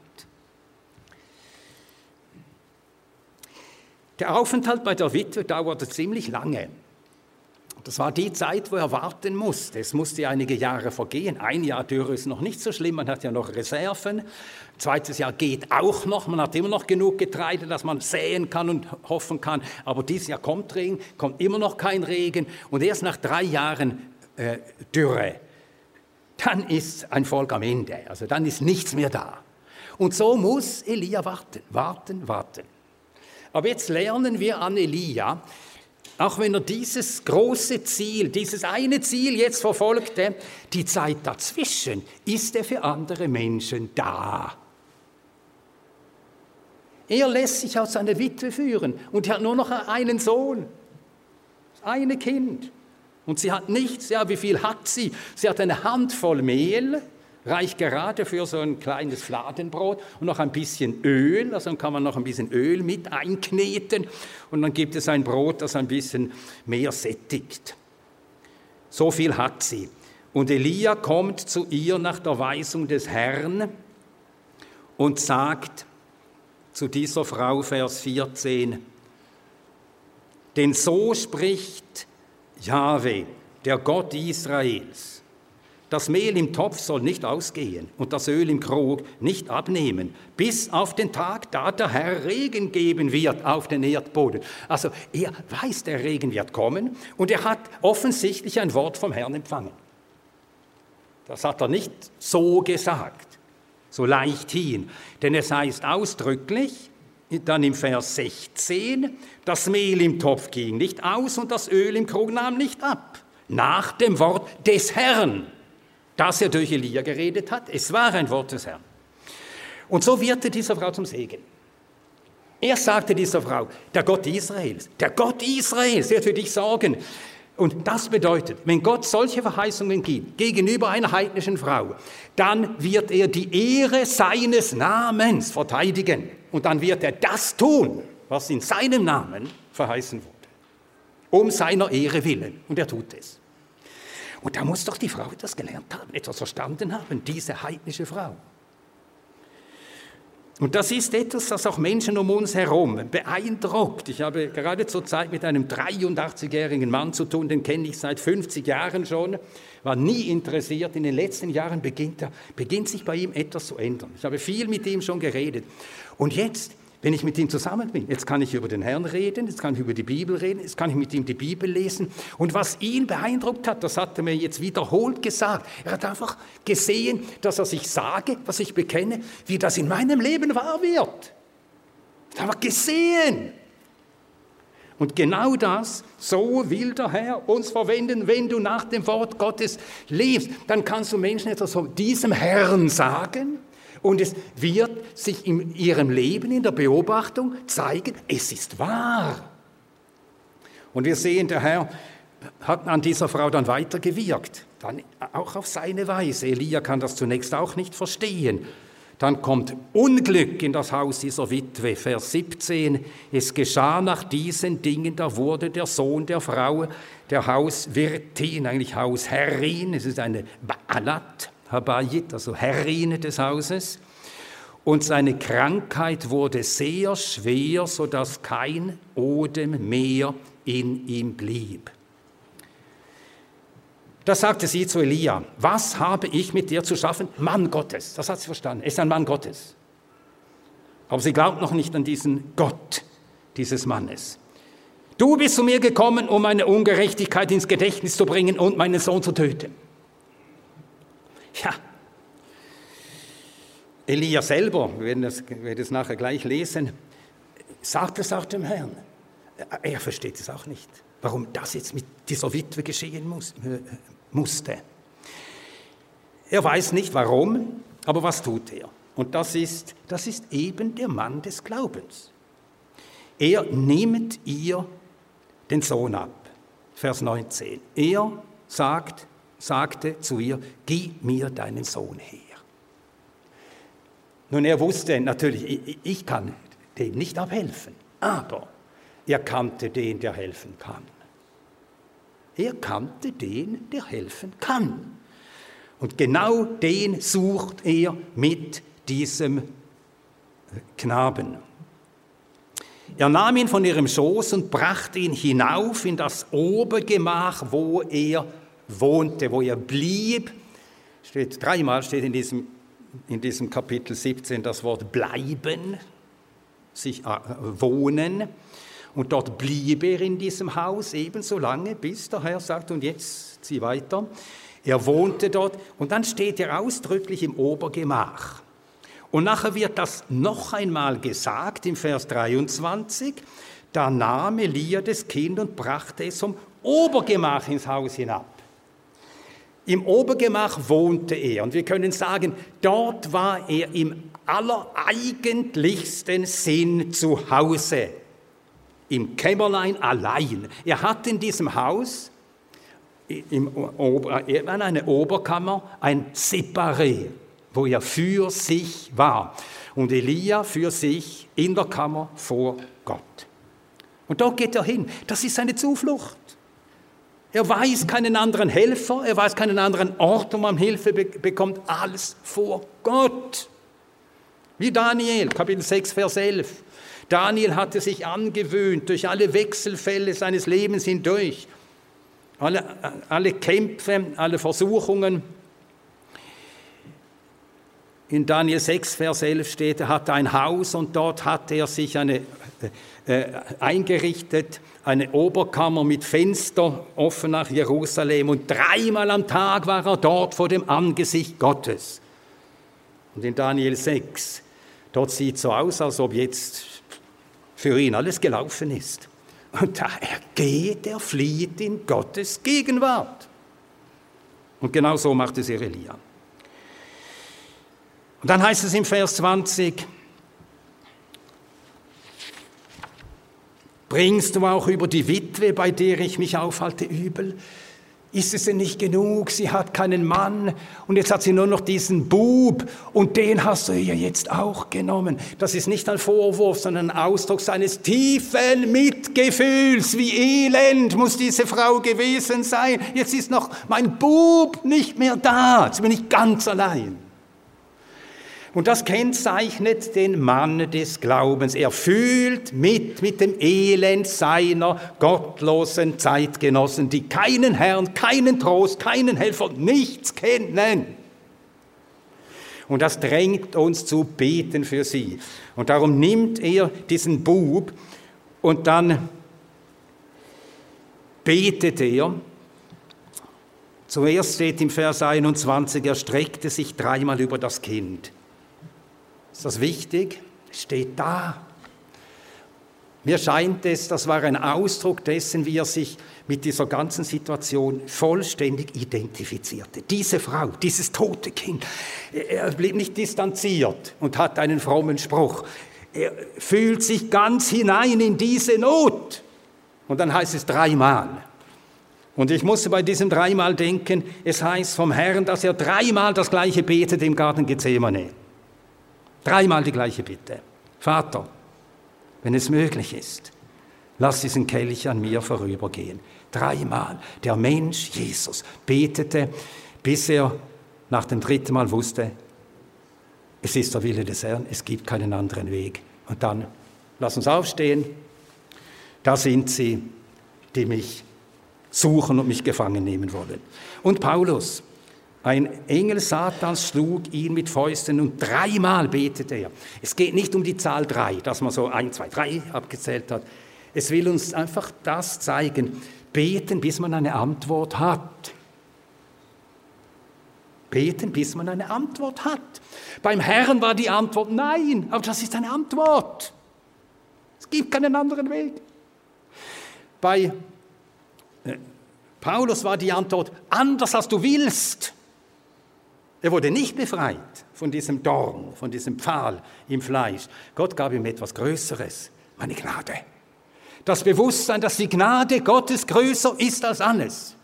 Der Aufenthalt bei der Witwe dauerte ziemlich lange. Das war die Zeit, wo er warten musste. Es musste einige Jahre vergehen. Ein Jahr Dürre ist noch nicht so schlimm, man hat ja noch Reserven. Zweites Jahr geht auch noch, man hat immer noch genug Getreide, dass man säen kann und hoffen kann. Aber dieses Jahr kommt Regen, kommt immer noch kein Regen. Und erst nach drei Jahren äh, Dürre, dann ist ein Volk am Ende. Also dann ist nichts mehr da. Und so muss Elia warten, warten, warten. Aber jetzt lernen wir an Elia, auch wenn er dieses große Ziel, dieses eine Ziel jetzt verfolgte, die Zeit dazwischen ist er für andere Menschen da. Er lässt sich aus seiner Witwe führen und er hat nur noch einen Sohn, das eine Kind. Und sie hat nichts, ja, wie viel hat sie? Sie hat eine Handvoll Mehl, reicht gerade für so ein kleines Fladenbrot und noch ein bisschen Öl, also dann kann man noch ein bisschen Öl mit einkneten und dann gibt es ein Brot, das ein bisschen mehr sättigt. So viel hat sie. Und Elia kommt zu ihr nach der Weisung des Herrn und sagt zu dieser Frau, Vers vierzehn, denn so spricht Jahwe, der Gott Israels, das Mehl im Topf soll nicht ausgehen und das Öl im Krug nicht abnehmen, bis auf den Tag, da der Herr Regen geben wird auf den Erdboden. Also er weiß, der Regen wird kommen und er hat offensichtlich ein Wort vom Herrn empfangen. Das hat er nicht so gesagt, so leichthin, denn es heißt ausdrücklich, dann im Vers sechzehn, das Mehl im Topf ging nicht aus und das Öl im Krug nahm nicht ab. Nach dem Wort des Herrn, das er durch Elia geredet hat. Es war ein Wort des Herrn. Und so wird er dieser Frau zum Segen. Er sagte dieser Frau, der Gott Israels, der Gott Israels wird für dich sorgen. Und das bedeutet, wenn Gott solche Verheißungen gibt gegenüber einer heidnischen Frau, dann wird er die Ehre seines Namens verteidigen. Und dann wird er das tun, was in seinem Namen verheißen wurde. Um seiner Ehre willen. Und er tut es. Und da muss doch die Frau etwas gelernt haben, etwas verstanden haben, diese heidnische Frau. Und das ist etwas, das auch Menschen um uns herum beeindruckt. Ich habe gerade zur Zeit mit einem dreiundachtzigjährigen Mann zu tun, den kenne ich seit fünfzig Jahren schon, war nie interessiert. In den letzten Jahren beginnt, er, beginnt sich bei ihm etwas zu ändern. Ich habe viel mit ihm schon geredet. Und jetzt, wenn ich mit ihm zusammen bin, jetzt kann ich über den Herrn reden, jetzt kann ich über die Bibel reden, jetzt kann ich mit ihm die Bibel lesen. Und was ihn beeindruckt hat, das hat er mir jetzt wiederholt gesagt. Er hat einfach gesehen, dass er sich sage, was ich bekenne, wie das in meinem Leben wahr wird. Das hat er gesehen. Und genau das, so will der Herr uns verwenden, wenn du nach dem Wort Gottes lebst. Dann kannst du Menschen etwas von diesem Herrn sagen. Und es wird sich in ihrem Leben, in der Beobachtung zeigen, es ist wahr. Und wir sehen, der Herr hat an dieser Frau dann weitergewirkt, dann auch auf seine Weise. Elia kann das zunächst auch nicht verstehen. Dann kommt Unglück in das Haus dieser Witwe, Vers siebzehn. Es geschah nach diesen Dingen, da wurde der Sohn der Frau, der Hauswirtin, eigentlich Hausherrin, es ist eine Baalat, Habayit, also Herrin des Hauses. Und seine Krankheit wurde sehr schwer, sodass kein Odem mehr in ihm blieb. Da sagte sie zu Elia, was habe ich mit dir zu schaffen? Mann Gottes, das hat sie verstanden, er ist ein Mann Gottes. Aber sie glaubt noch nicht an diesen Gott dieses Mannes. Du bist zu mir gekommen, um meine Ungerechtigkeit ins Gedächtnis zu bringen und meinen Sohn zu töten. Ja, Elia selber, wir werden das, wir werden das nachher gleich lesen, sagt es auch dem Herrn. Er versteht es auch nicht, warum das jetzt mit dieser Witwe geschehen muss, äh, musste. Er weiß nicht, warum, aber was tut er? Und das ist, das ist eben der Mann des Glaubens. Er nimmt ihr den Sohn ab. Vers neunzehn. Er sagt, sagte zu ihr, gib mir deinen Sohn her. Nun, er wusste natürlich, ich kann dem nicht abhelfen, aber er kannte den, der helfen kann. Er kannte den, der helfen kann. Und genau den sucht er mit diesem Knaben. Er nahm ihn von ihrem Schoß und brachte ihn hinauf in das Obergemach, wo er wohnte, wo er blieb. Steht, dreimal steht in diesem, in diesem Kapitel siebzehn das Wort bleiben, sich äh, wohnen. Und dort blieb er in diesem Haus ebenso lange, bis der Herr sagt, und jetzt zieh weiter. Er wohnte dort und dann steht er ausdrücklich im Obergemach. Und nachher wird das noch einmal gesagt im Vers dreiundzwanzig. Da nahm Elia das Kind und brachte es vom Obergemach ins Haus hinab. Im Obergemach wohnte er und wir können sagen, dort war er im allereigentlichsten Sinn zu Hause. Im Kämmerlein allein. Er hat in diesem Haus, im Ober, in einer Oberkammer, ein Separé, wo er für sich war. Und Elia für sich in der Kammer vor Gott. Und dort geht er hin. Das ist seine Zuflucht. Er weiß keinen anderen Helfer, er weiß keinen anderen Ort, wo man Hilfe be- bekommt, alles vor Gott. Wie Daniel, Kapitel sechs, Vers elf. Daniel hatte sich angewöhnt, durch alle Wechselfälle seines Lebens hindurch, alle, alle Kämpfe, alle Versuchungen, in Daniel sechs, Vers elf steht, er hatte ein Haus und dort hat er sich eine, äh, eingerichtet, eine Oberkammer mit Fenster offen nach Jerusalem und dreimal am Tag war er dort vor dem Angesicht Gottes. Und in Daniel sechs, dort sieht es so aus, als ob jetzt für ihn alles gelaufen ist. Und da er geht, er flieht in Gottes Gegenwart. Und genau so macht es Elia. Und dann heißt es im Vers zwanzig, bringst du auch über die Witwe, bei der ich mich aufhalte, übel? Ist es denn nicht genug? Sie hat keinen Mann und jetzt hat sie nur noch diesen Bub und den hast du ihr jetzt auch genommen. Das ist nicht ein Vorwurf, sondern ein Ausdruck seines tiefen Mitgefühls. Wie elend muss diese Frau gewesen sein. Jetzt ist noch mein Bub nicht mehr da. Jetzt bin ich ganz allein. Und das kennzeichnet den Mann des Glaubens. Er fühlt mit, mit dem Elend seiner gottlosen Zeitgenossen, die keinen Herrn, keinen Trost, keinen Helfer, nichts kennen. Und das drängt uns zu beten für sie. Und darum nimmt er diesen Bub und dann betet er. Zuerst steht im Vers einundzwanzig, er streckte sich dreimal über das Kind. Ist das wichtig? Es steht da. Mir scheint es, das war ein Ausdruck dessen, wie er sich mit dieser ganzen Situation vollständig identifizierte. Diese Frau, dieses tote Kind, er blieb nicht distanziert und hat einen frommen Spruch. Er fühlt sich ganz hinein in diese Not. Und dann heißt es dreimal. Und ich musste bei diesem dreimal denken, es heißt vom Herrn, dass er dreimal das Gleiche betet im Garten Gethsemane. Dreimal die gleiche Bitte. Vater, wenn es möglich ist, lass diesen Kelch an mir vorübergehen. Dreimal. Der Mensch, Jesus, betete, bis er nach dem dritten Mal wusste, es ist der Wille des Herrn, es gibt keinen anderen Weg. Und dann, lass uns aufstehen, da sind sie, die mich suchen und mich gefangen nehmen wollen. Und Paulus, ein Engel Satans schlug ihn mit Fäusten und dreimal betete er. Es geht nicht um die Zahl drei, dass man so ein, zwei, drei abgezählt hat. Es will uns einfach das zeigen, beten, bis man eine Antwort hat. Beten, bis man eine Antwort hat. Beim Herrn war die Antwort nein, aber das ist eine Antwort. Es gibt keinen anderen Weg. Bei äh, Paulus war die Antwort anders, als du willst. Er wurde nicht befreit von diesem Dorn, von diesem Pfahl im Fleisch. Gott gab ihm etwas Größeres, meine Gnade. Das Bewusstsein, dass die Gnade Gottes größer ist als alles.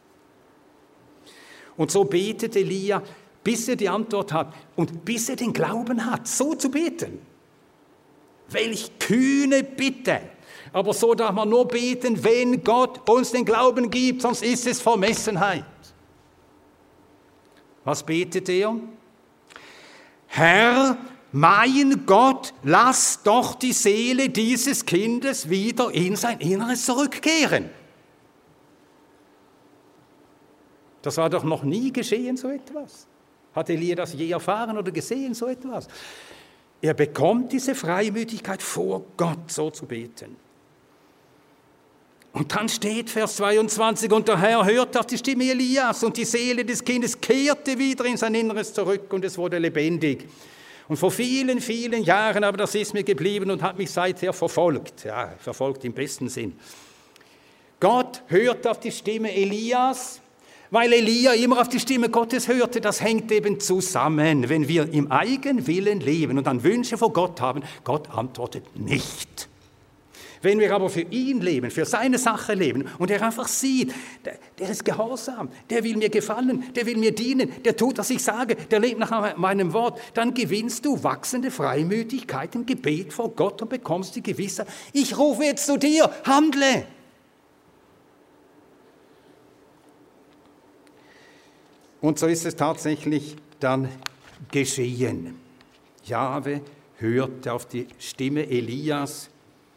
Und so betet Elia, bis er die Antwort hat und bis er den Glauben hat, so zu beten. Welch kühne Bitte! Aber so darf man nur beten, wenn Gott uns den Glauben gibt, sonst ist es Vermessenheit. Was betet er? Herr, mein Gott, lass doch die Seele dieses Kindes wieder in sein Inneres zurückkehren. Das war doch noch nie geschehen, so etwas. Hat Elia das je erfahren oder gesehen, so etwas? Er bekommt diese Freimütigkeit vor Gott, so zu beten. Und dann steht Vers zweiundzwanzig, und der Herr hörte auf die Stimme Elias und die Seele des Kindes kehrte wieder in sein Inneres zurück und es wurde lebendig. Und vor vielen, vielen Jahren, aber das ist mir geblieben und hat mich seither verfolgt. Ja, verfolgt im besten Sinn. Gott hörte auf die Stimme Elias, weil Elia immer auf die Stimme Gottes hörte. Das hängt eben zusammen. Wenn wir im Eigenwillen leben und dann Wünsche vor Gott haben, Gott antwortet nicht. Wenn wir aber für ihn leben, für seine Sache leben und er einfach sieht, der, der ist gehorsam, der will mir gefallen, der will mir dienen, der tut, was ich sage, der lebt nach meinem Wort, dann gewinnst du wachsende Freimütigkeit im Gebet vor Gott und bekommst die Gewissheit, ich rufe jetzt zu dir, handle. Und so ist es tatsächlich dann geschehen. Jahwe hörte auf die Stimme Elias,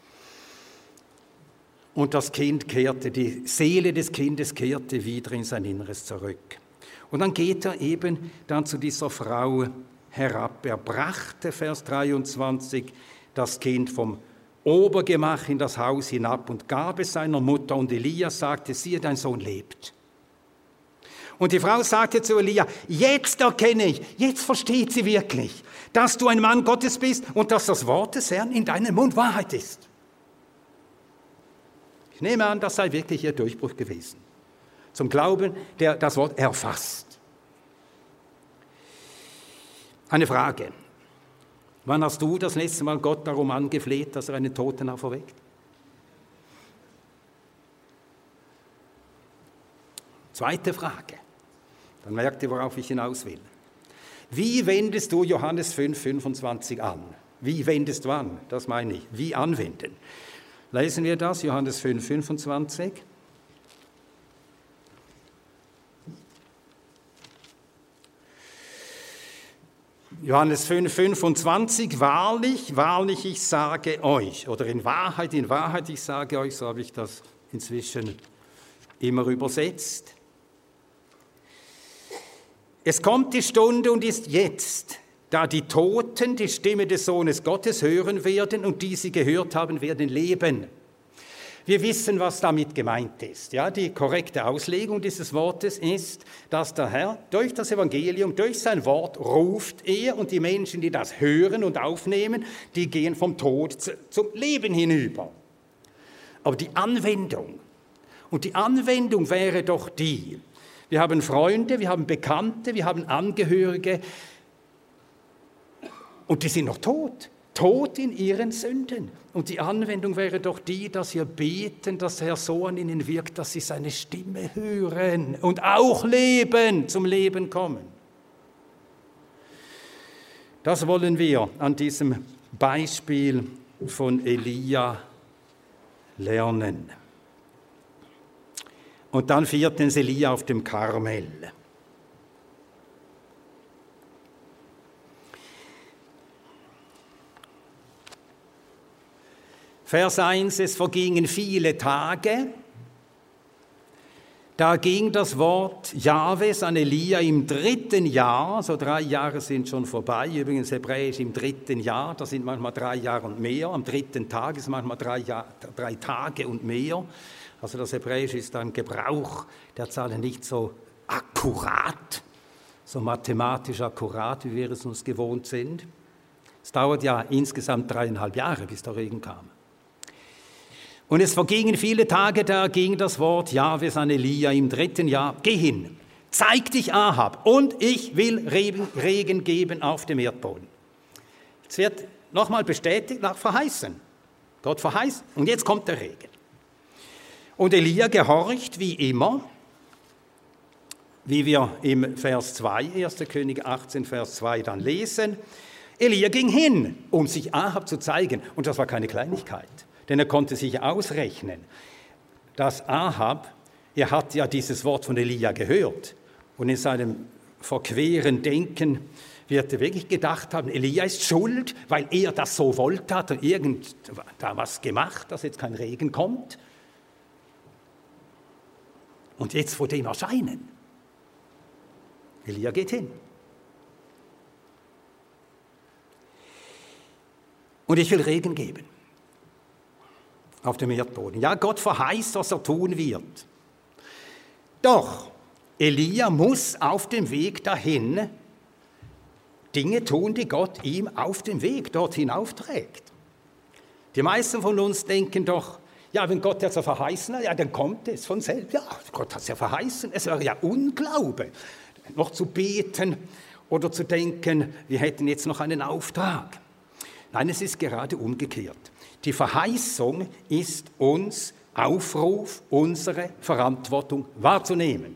und das Kind kehrte, die Seele des Kindes kehrte wieder in sein Inneres zurück. Und dann geht er eben dann zu dieser Frau herab. Er brachte, Vers dreiundzwanzig, das Kind vom Obergemach in das Haus hinab und gab es seiner Mutter. Und Elia sagte, siehe, dein Sohn lebt. Und die Frau sagte zu Elia, jetzt erkenne ich, jetzt versteht sie wirklich, dass du ein Mann Gottes bist und dass das Wort des Herrn in deinem Mund Wahrheit ist. Ich nehme an, das sei wirklich ihr Durchbruch gewesen. Zum Glauben, der das Wort erfasst. Eine Frage. Wann hast du das letzte Mal Gott darum angefleht, dass er einen Toten auferweckt? Zweite Frage. Dann merkt ihr, worauf ich hinaus will. Wie wendest du Johannes fünf, fünfundzwanzig an? Wie wendest du an? Das meine ich. Wie anwenden? Lesen wir das, Johannes fünf, fünfundzwanzig. Johannes fünf, fünfundzwanzig, wahrlich, wahrlich, ich sage euch, oder in Wahrheit, in Wahrheit, ich sage euch, so habe ich das inzwischen immer übersetzt. Es kommt die Stunde und ist jetzt, da die Toten die Stimme des Sohnes Gottes hören werden und die sie gehört haben, werden leben. Wir wissen, was damit gemeint ist. Ja, die korrekte Auslegung dieses Wortes ist, dass der Herr durch das Evangelium, durch sein Wort ruft er und die Menschen, die das hören und aufnehmen, die gehen vom Tod zum Leben hinüber. Aber die Anwendung, und die Anwendung wäre doch die, wir haben Freunde, wir haben Bekannte, wir haben Angehörige und die sind noch tot. Tot in ihren Sünden. Und die Anwendung wäre doch die, dass wir beten, dass der Herr so an ihnen wirkt, dass sie seine Stimme hören und auch leben, zum Leben kommen. Das wollen wir an diesem Beispiel von Elia lernen. Und dann viertens Elia auf dem Karmel. Vers eins, es vergingen viele Tage, da ging das Wort Jahwes an Elia im dritten Jahr, so drei Jahre sind schon vorbei, übrigens hebräisch im dritten Jahr, da sind manchmal drei Jahre und mehr, am dritten Tag ist manchmal drei, Jahr, drei Tage und mehr, also das Hebräisch ist ein Gebrauch der Zahlen nicht so akkurat, so mathematisch akkurat, wie wir es uns gewohnt sind. Es dauert ja insgesamt dreieinhalb Jahre, bis der Regen kam. Und es vergingen viele Tage, da ging das Wort Jahwes an Elia im dritten Jahr, geh hin, zeig dich Ahab und ich will Regen geben auf dem Erdboden. Es wird nochmal bestätigt, nach verheißen. Gott verheißt und jetzt kommt der Regen. Und Elia gehorcht wie immer, wie wir im Vers zwei, erster Könige achtzehn, Vers zwei dann lesen. Elia ging hin, um sich Ahab zu zeigen und das war keine Kleinigkeit. Denn er konnte sich ausrechnen, dass Ahab, er hat ja dieses Wort von Elia gehört und in seinem verqueren Denken wird er wirklich gedacht haben, Elia ist schuld, weil er das so wollte, hat er irgend da was gemacht, dass jetzt kein Regen kommt. Und jetzt vor dem Erscheinen. Elia geht hin. Und ich will Regen geben. Auf dem Erdboden. Ja, Gott verheißt, was er tun wird. Doch Elia muss auf dem Weg dahin Dinge tun, die Gott ihm auf dem Weg dorthin aufträgt. Die meisten von uns denken doch, ja, wenn Gott jetzt ja verheißen hat, ja, dann kommt es von selbst. Ja, Gott hat es ja verheißen. Es wäre ja Unglaube, noch zu beten oder zu denken, wir hätten jetzt noch einen Auftrag. Nein, es ist gerade umgekehrt. Die Verheißung ist uns Aufruf, unsere Verantwortung wahrzunehmen.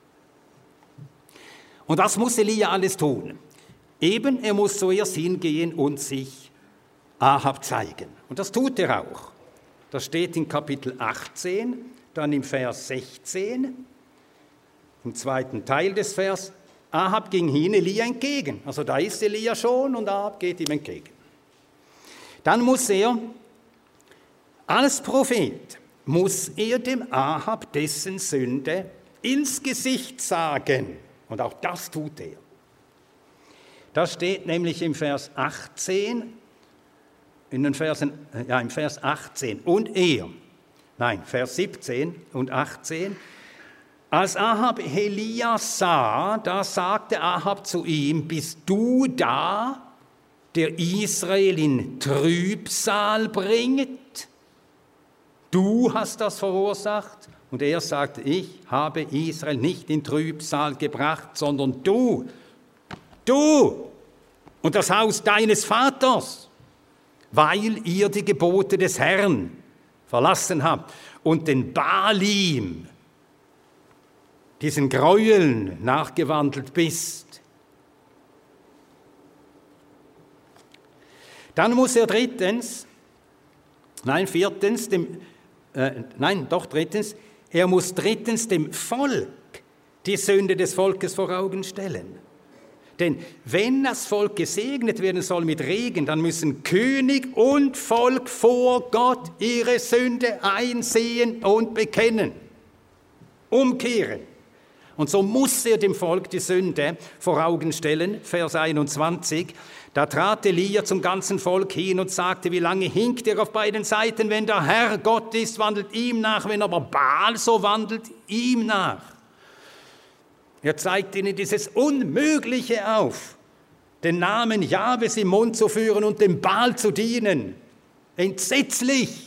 Und das muss Elia alles tun. Eben, er muss zuerst hingehen und sich Ahab zeigen. Und das tut er auch. Das steht in Kapitel achtzehn, dann im Vers sechzehn, im zweiten Teil des Vers. Ahab ging hin Elia entgegen. Also da ist Elia schon und Ahab geht ihm entgegen. Dann muss er als Prophet muss er dem Ahab dessen Sünde ins Gesicht sagen. Und auch das tut er. Das steht nämlich im Vers achtzehn, in den Versen, ja, im Vers achtzehn. Und er, nein, Vers siebzehn und achtzehn. Als Ahab Elia sah, da sagte Ahab zu ihm, bist du da, der Israel in Trübsal bringt? Du hast das verursacht. Und er sagte, ich habe Israel nicht in Trübsal gebracht, sondern du, du und das Haus deines Vaters, weil ihr die Gebote des Herrn verlassen habt und den Baalim, diesen Gräueln nachgewandelt bist. Dann muss er drittens, nein, viertens, dem, äh, nein, doch drittens, er muss drittens dem Volk die Sünde des Volkes vor Augen stellen. Denn wenn das Volk gesegnet werden soll mit Regen, dann müssen König und Volk vor Gott ihre Sünde einsehen und bekennen, umkehren. Und so muss er dem Volk die Sünde vor Augen stellen, Vers einundzwanzig. Da trat Elia zum ganzen Volk hin und sagte, wie lange hinkt ihr auf beiden Seiten? Wenn der Herr Gott ist, wandelt ihm nach, wenn aber Baal, so wandelt ihm nach. Er zeigt ihnen dieses Unmögliche auf, den Namen Jahwes im Mund zu führen und dem Baal zu dienen. Entsetzlich!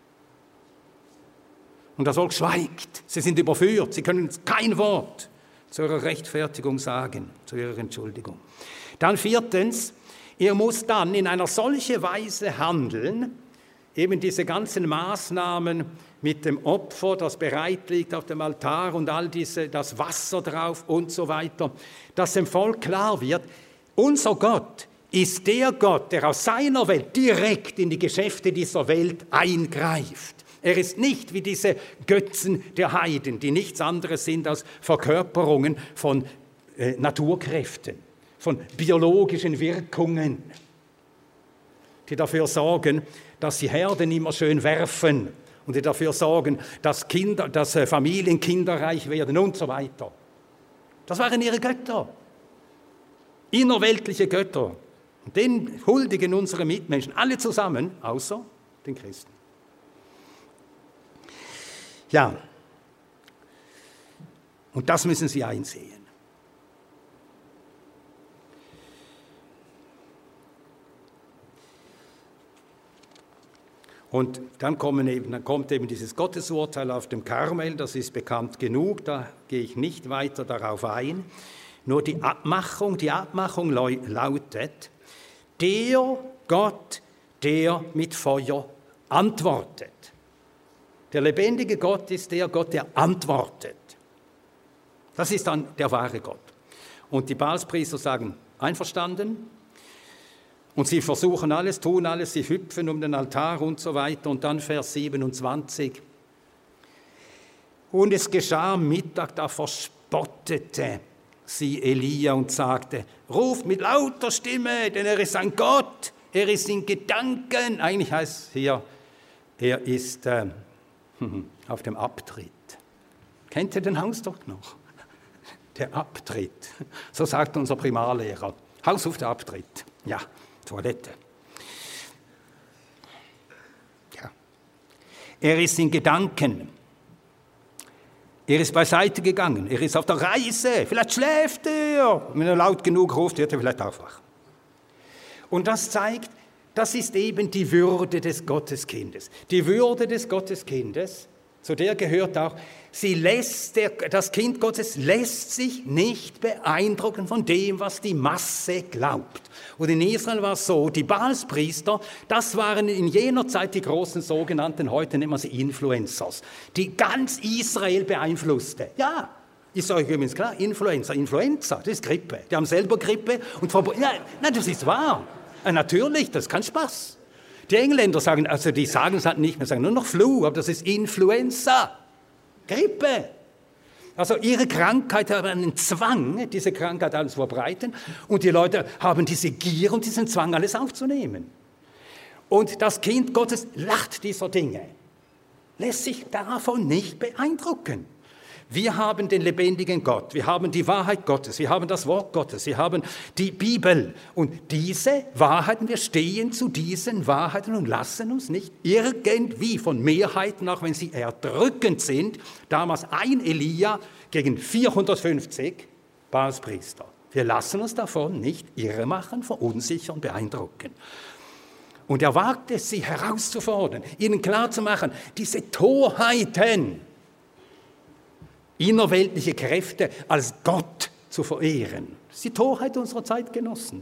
Und das Volk schweigt, sie sind überführt, sie können kein Wort zu ihrer Rechtfertigung sagen, zu ihrer Entschuldigung. Dann viertens, er muss dann in einer solchen Weise handeln, eben diese ganzen Maßnahmen mit dem Opfer, das bereit liegt auf dem Altar und all diese, das Wasser drauf und so weiter, dass dem Volk klar wird, unser Gott ist der Gott, der aus seiner Welt direkt in die Geschäfte dieser Welt eingreift. Er ist nicht wie diese Götzen der Heiden, die nichts anderes sind als Verkörperungen von äh, Naturkräften, von biologischen Wirkungen, die dafür sorgen, dass die Herden immer schön werfen und die dafür sorgen, dass, Kinder, dass äh, Familien kinderreich werden und so weiter. Das waren ihre Götter, innerweltliche Götter. Und denen huldigen unsere Mitmenschen, alle zusammen, außer den Christen. Ja, und das müssen sie einsehen. Und dann, kommen eben, dann kommt eben dieses Gottesurteil auf dem Karmel, das ist bekannt genug, da gehe ich nicht weiter darauf ein. Nur die Abmachung, die Abmachung lautet, der Gott, der mit Feuer antwortet. Der lebendige Gott ist der Gott, der antwortet. Das ist dann der wahre Gott. Und die Baalspriester sagen, einverstanden. Und sie versuchen alles, tun alles, sie hüpfen um den Altar und so weiter. Und dann Vers siebenundzwanzig. Und es geschah am Mittag, da verspottete sie Elia und sagte, ruft mit lauter Stimme, denn er ist ein Gott, er ist in Gedanken. Eigentlich heißt es hier, er ist äh, auf dem Abtritt. Kennt ihr den Ausdruck noch? Der Abtritt. So sagt unser Primarlehrer. Haus auf der Abtritt. Ja, Toilette. Ja. Er ist in Gedanken. Er ist beiseite gegangen. Er ist auf der Reise. Vielleicht schläft er. Wenn er laut genug ruft, wird er vielleicht aufwachen. Und das zeigt, das ist eben die Würde des Gotteskindes. Die Würde des Gotteskindes, zu der gehört auch, sie lässt der, das Kind Gottes lässt sich nicht beeindrucken von dem, was die Masse glaubt. Und in Israel war es so, die Baalspriester, das waren in jener Zeit die großen sogenannten, heute nennen wir sie Influencers, die ganz Israel beeinflusste. Ja, ist euch übrigens klar, Influencer, Influenza, das ist Grippe. Die haben selber Grippe und verbo- ja, nein, das ist wahr. Ja, natürlich, das ist kein Spaß. Die Engländer sagen, also die sagen es halt nicht mehr, sagen nur noch Flu, aber das ist Influenza, Grippe. Also ihre Krankheit hat einen Zwang, diese Krankheit alles zu verbreiten und die Leute haben diese Gier und diesen Zwang, alles aufzunehmen. Und das Kind Gottes lacht dieser Dinge, lässt sich davon nicht beeindrucken. Wir haben den lebendigen Gott, wir haben die Wahrheit Gottes, wir haben das Wort Gottes, wir haben die Bibel. Und diese Wahrheiten, wir stehen zu diesen Wahrheiten und lassen uns nicht irgendwie von Mehrheiten, auch wenn sie erdrückend sind, damals ein Elia gegen vierhundertfünfzig Baalspriester. Wir lassen uns davon nicht irremachen, verunsichern, beeindrucken. Und er wagt es, sie herauszufordern, ihnen klarzumachen, diese Torheiten, innerweltliche Kräfte als Gott zu verehren. Das ist die Torheit unserer Zeitgenossen.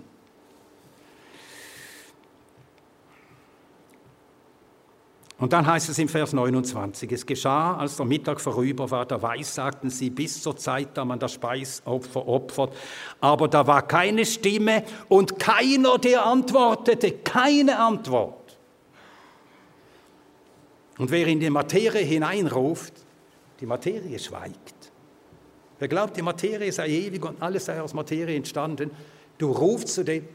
Und dann heißt es im Vers neunundzwanzig, es geschah, als der Mittag vorüber war, da weissagten sie bis zur Zeit, da man das Speisopfer opfert. Aber da war keine Stimme und keiner, der antwortete, keine Antwort. Und wer in die Materie hineinruft, die Materie schweigt. Wer glaubt, die Materie sei ewig und alles sei aus Materie entstanden, du rufst zu dem,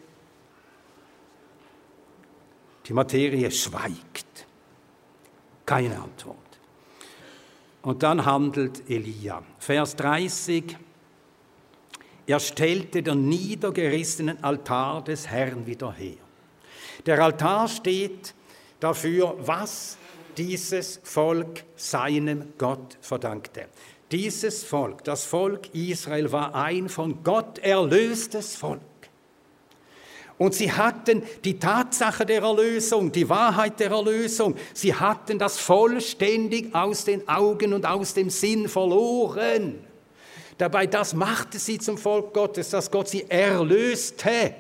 die Materie schweigt. Keine Antwort. Und dann handelt Elia. Vers dreißig. Er stellte den niedergerissenen Altar des Herrn wieder her. Der Altar steht dafür, was dieses Volk seinem Gott verdankte. Dieses Volk, das Volk Israel, war ein von Gott erlöstes Volk. Und sie hatten die Tatsache der Erlösung, die Wahrheit der Erlösung. Sie hatten das vollständig aus den Augen und aus dem Sinn verloren. Dabei, das machte sie zum Volk Gottes, dass Gott sie erlöste.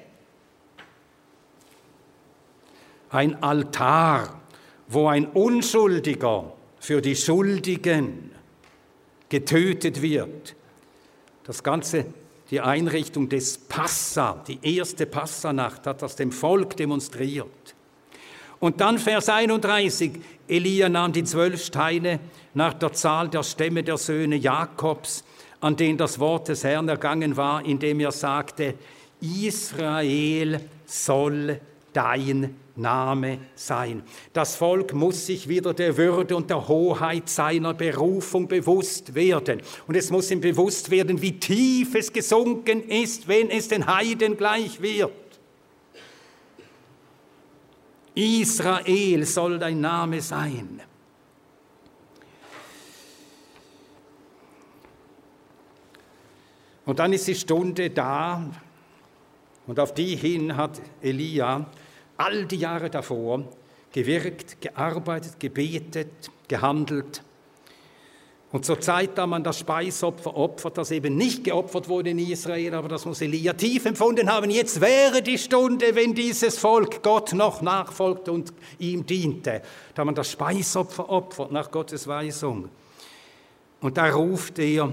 Ein Altar, wo ein Unschuldiger für die Schuldigen getötet wird. Das Ganze, die Einrichtung des Passa, die erste Passanacht, hat das dem Volk demonstriert. Und dann Vers einunddreißig, Elia nahm die zwölf Steine nach der Zahl der Stämme der Söhne Jakobs, an denen das Wort des Herrn ergangen war, indem er sagte, Israel soll dein Name sein. Das Volk muss sich wieder der Würde und der Hoheit seiner Berufung bewusst werden. Und es muss ihm bewusst werden, wie tief es gesunken ist, wenn es den Heiden gleich wird. Israel soll dein Name sein. Und dann ist die Stunde da, und auf die hin hat Elia all die Jahre davor gewirkt, gearbeitet, gebetet, gehandelt. Und zur Zeit, da man das Speisopfer opfert, das eben nicht geopfert wurde in Israel, aber das muss Elia tief empfunden haben, jetzt wäre die Stunde, wenn dieses Volk Gott noch nachfolgte und ihm diente, da man das Speisopfer opfert nach Gottes Weisung. Und da ruft er,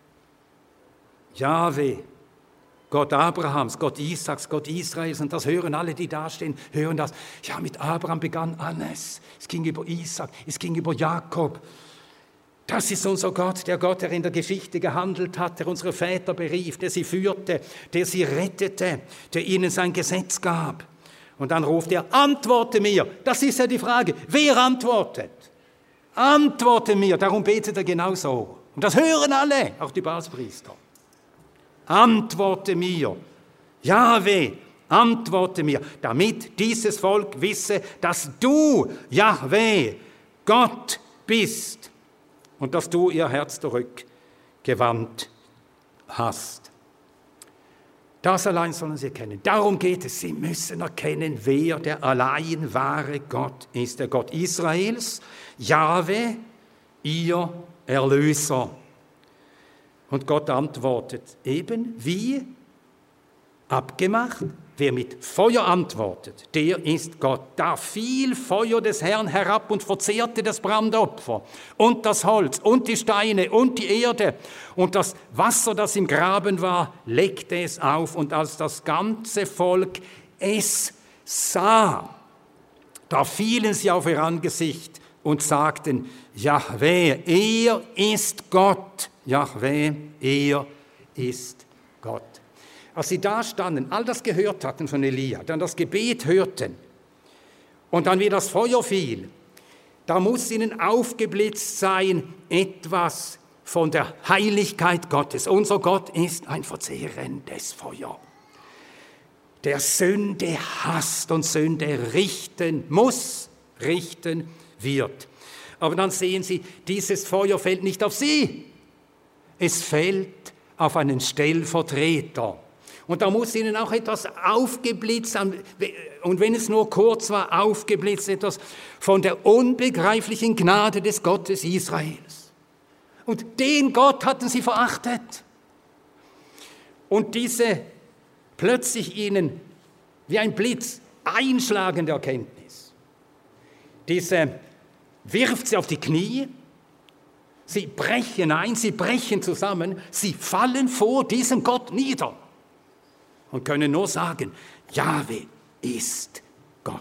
Jahwe, Gott Abrahams, Gott Isaaks, Gott Israels, und das hören alle, die da stehen, hören das. Ja, mit Abraham begann alles. Es ging über Isaak, es ging über Jakob. Das ist unser Gott, der Gott, der in der Geschichte gehandelt hat, der unsere Väter berief, der sie führte, der sie rettete, der ihnen sein Gesetz gab. Und dann ruft er, antworte mir. Das ist ja die Frage. Wer antwortet? Antworte mir. Darum betet er genauso. Und das hören alle, auch die Baalspriester. Antworte mir, Jahwe, antworte mir, damit dieses Volk wisse, dass du, Jahwe, Gott bist und dass du ihr Herz zurückgewandt hast. Das allein sollen sie erkennen. Darum geht es. Sie müssen erkennen, wer der allein wahre Gott ist. Der Gott Israels, Jahwe, ihr Erlöser. Und Gott antwortet eben wie abgemacht. Wer mit Feuer antwortet, der ist Gott. Da fiel Feuer des Herrn herab und verzehrte das Brandopfer und das Holz und die Steine und die Erde. Und das Wasser, das im Graben war, leckte es auf. Und als das ganze Volk es sah, da fielen sie auf ihr Angesicht und sagten, Jahwe, er ist Gott. Jahwe, er ist Gott. Als sie da standen, all das gehört hatten von Elia, dann das Gebet hörten und dann wie das Feuer fiel, da muss ihnen aufgeblitzt sein etwas von der Heiligkeit Gottes. Unser Gott ist ein verzehrendes Feuer, der Sünde hasst und Sünde richten muss, richten wird. Aber dann sehen Sie, dieses Feuer fällt nicht auf Sie, es fällt auf einen Stellvertreter. Und da muss Ihnen auch etwas aufgeblitzt sein, und wenn es nur kurz war, aufgeblitzt etwas von der unbegreiflichen Gnade des Gottes Israels. Und den Gott hatten sie verachtet. Und diese plötzlich ihnen wie ein Blitz einschlagende Erkenntnis, diese wirft sie auf die Knie, sie brechen ein, sie brechen zusammen, sie fallen vor diesem Gott nieder und können nur sagen, Jahwe ist Gott.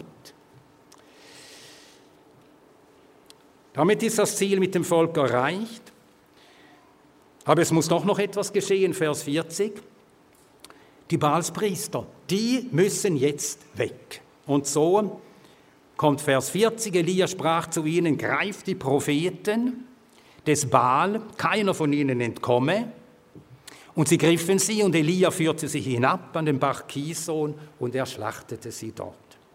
Damit ist das Ziel mit dem Volk erreicht. Aber es muss doch noch etwas geschehen, Vers vierzig. Die Baalspriester, die müssen jetzt weg. Und so kommt Vers vierzig, Elia sprach zu ihnen, greift die Propheten des Baal, keiner von ihnen entkomme. Und sie griffen sie und Elia führte sie hinab an den Bach Kison und er schlachtete sie dort.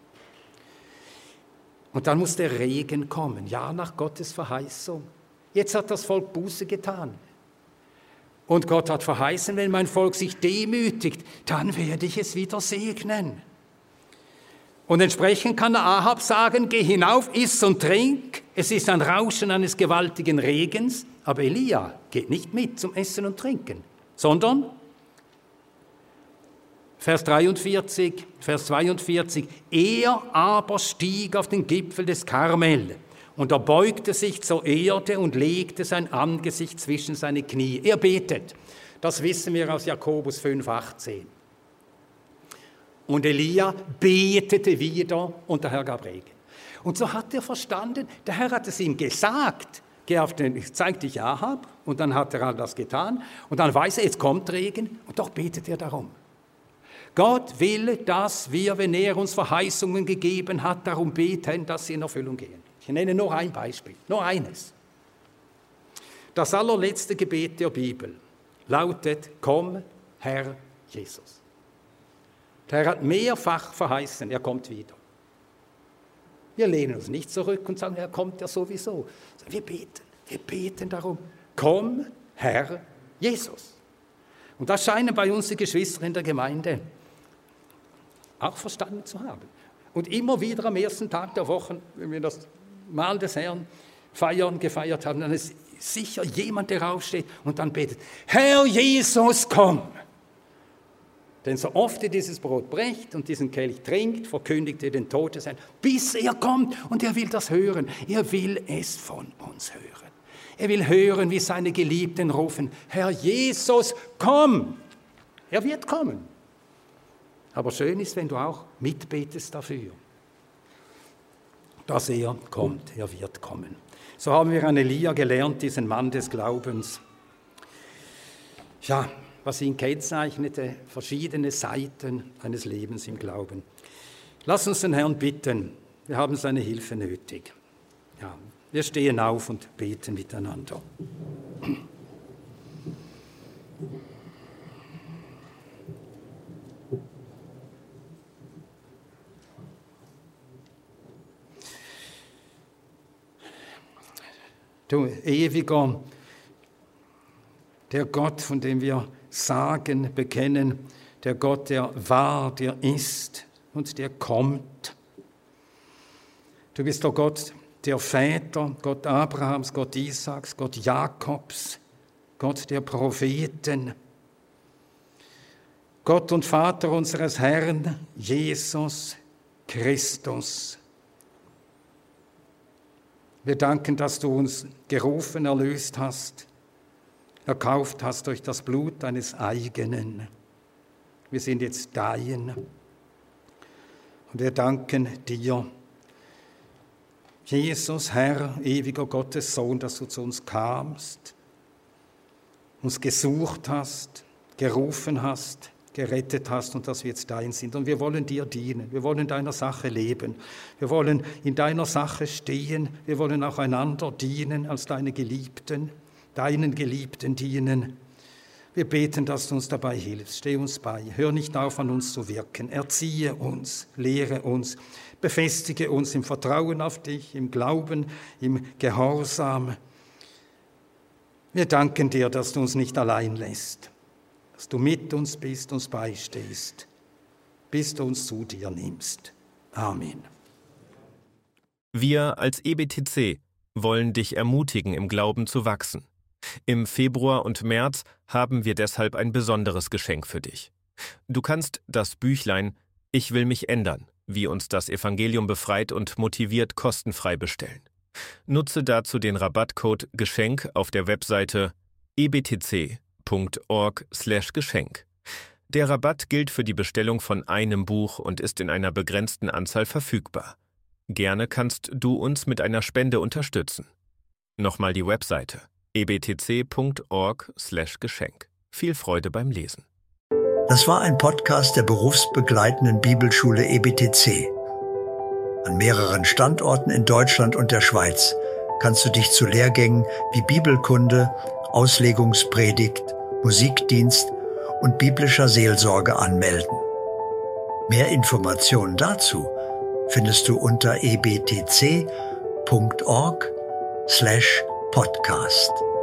Und dann muss der Regen kommen, ja, nach Gottes Verheißung. Jetzt hat das Volk Buße getan. Und Gott hat verheißen, wenn mein Volk sich demütigt, dann werde ich es wieder segnen. Und entsprechend kann Ahab sagen, geh hinauf, iss und trink. Es ist ein Rauschen eines gewaltigen Regens. Aber Elia geht nicht mit zum Essen und Trinken, sondern, Vers dreiundvierzig, Vers zweiundvierzig, er aber stieg auf den Gipfel des Karmel. Und er beugte sich zur Erde und legte sein Angesicht zwischen seine Knie. Er betet. Das wissen wir aus Jakobus fünf, achtzehn. Und Elia betete wieder und der Herr gab Regen. Und so hat er verstanden, der Herr hat es ihm gesagt, geh auf den, zeig dich Ahab, und dann hat er all das getan. Und dann weiß er, jetzt kommt Regen, und doch betet er darum. Gott will, dass wir, wenn er uns Verheißungen gegeben hat, darum beten, dass sie in Erfüllung gehen. Ich nenne nur ein Beispiel, nur eines. Das allerletzte Gebet der Bibel lautet, komm, Herr Jesus. Der Herr hat mehrfach verheißen, er kommt wieder. Wir lehnen uns nicht zurück und sagen, er kommt ja sowieso. Wir beten, wir beten darum, komm, Herr Jesus. Und das scheinen bei uns die Geschwister in der Gemeinde auch verstanden zu haben. Und immer wieder am ersten Tag der Woche, wenn wir das Mahl des Herrn feiern, gefeiert haben, dann ist sicher jemand, der aufsteht und dann betet, Herr Jesus, komm! Denn so oft er dieses Brot bricht und diesen Kelch trinkt, verkündigt er den Tod des Herrn, bis er kommt und er will das hören. Er will es von uns hören. Er will hören, wie seine Geliebten rufen, Herr Jesus, komm! Er wird kommen. Aber schön ist, wenn du auch mitbetest dafür, dass er kommt, er wird kommen. So haben wir an Elia gelernt, diesen Mann des Glaubens. Ja, was ihn kennzeichnete, verschiedene Seiten eines Lebens im Glauben. Lass uns den Herrn bitten, wir haben seine Hilfe nötig. Ja, wir stehen auf und beten miteinander. Du ewiger, der Gott, von dem wir sagen, bekennen, der Gott, der war, der ist und der kommt. Du bist der Gott der Väter, Gott Abrahams, Gott Isaaks, Gott Jakobs, Gott der Propheten, Gott und Vater unseres Herrn, Jesus Christus. Wir danken, dass du uns gerufen, erlöst hast, erkauft hast durch das Blut deines eigenen. Wir sind jetzt dein. Und wir danken dir, Jesus, Herr, ewiger Gottes Sohn, dass du zu uns kamst, uns gesucht hast, gerufen hast, gerettet hast und dass wir jetzt dein sind. Und wir wollen dir dienen, wir wollen deiner Sache leben, wir wollen in deiner Sache stehen, wir wollen auch einander dienen als deine Geliebten, deinen Geliebten dienen. Wir beten, dass du uns dabei hilfst. Steh uns bei. Hör nicht auf, an uns zu wirken. Erziehe uns, lehre uns, befestige uns im Vertrauen auf dich, im Glauben, im Gehorsam. Wir danken dir, dass du uns nicht allein lässt, dass du mit uns bist, uns beistehst, bis du uns zu dir nimmst. Amen. Wir als E B T C wollen dich ermutigen, im Glauben zu wachsen. Im Februar und März haben wir deshalb ein besonderes Geschenk für dich. Du kannst das Büchlein »Ich will mich ändern«, wie uns das Evangelium befreit und motiviert, kostenfrei bestellen. Nutze dazu den Rabattcode Geschenk auf der Webseite e b t c punkt org slash geschenk. Der Rabatt gilt für die Bestellung von einem Buch und ist in einer begrenzten Anzahl verfügbar. Gerne kannst du uns mit einer Spende unterstützen. Nochmal die Webseite e b t c punkt org slash geschenk. Viel Freude beim Lesen. Das war ein Podcast der berufsbegleitenden Bibelschule E B T C. An mehreren Standorten in Deutschland und der Schweiz kannst du dich zu Lehrgängen wie Bibelkunde, Auslegungspredigt, Musikdienst und biblischer Seelsorge anmelden. Mehr Informationen dazu findest du unter e b t c punkt org slash podcast.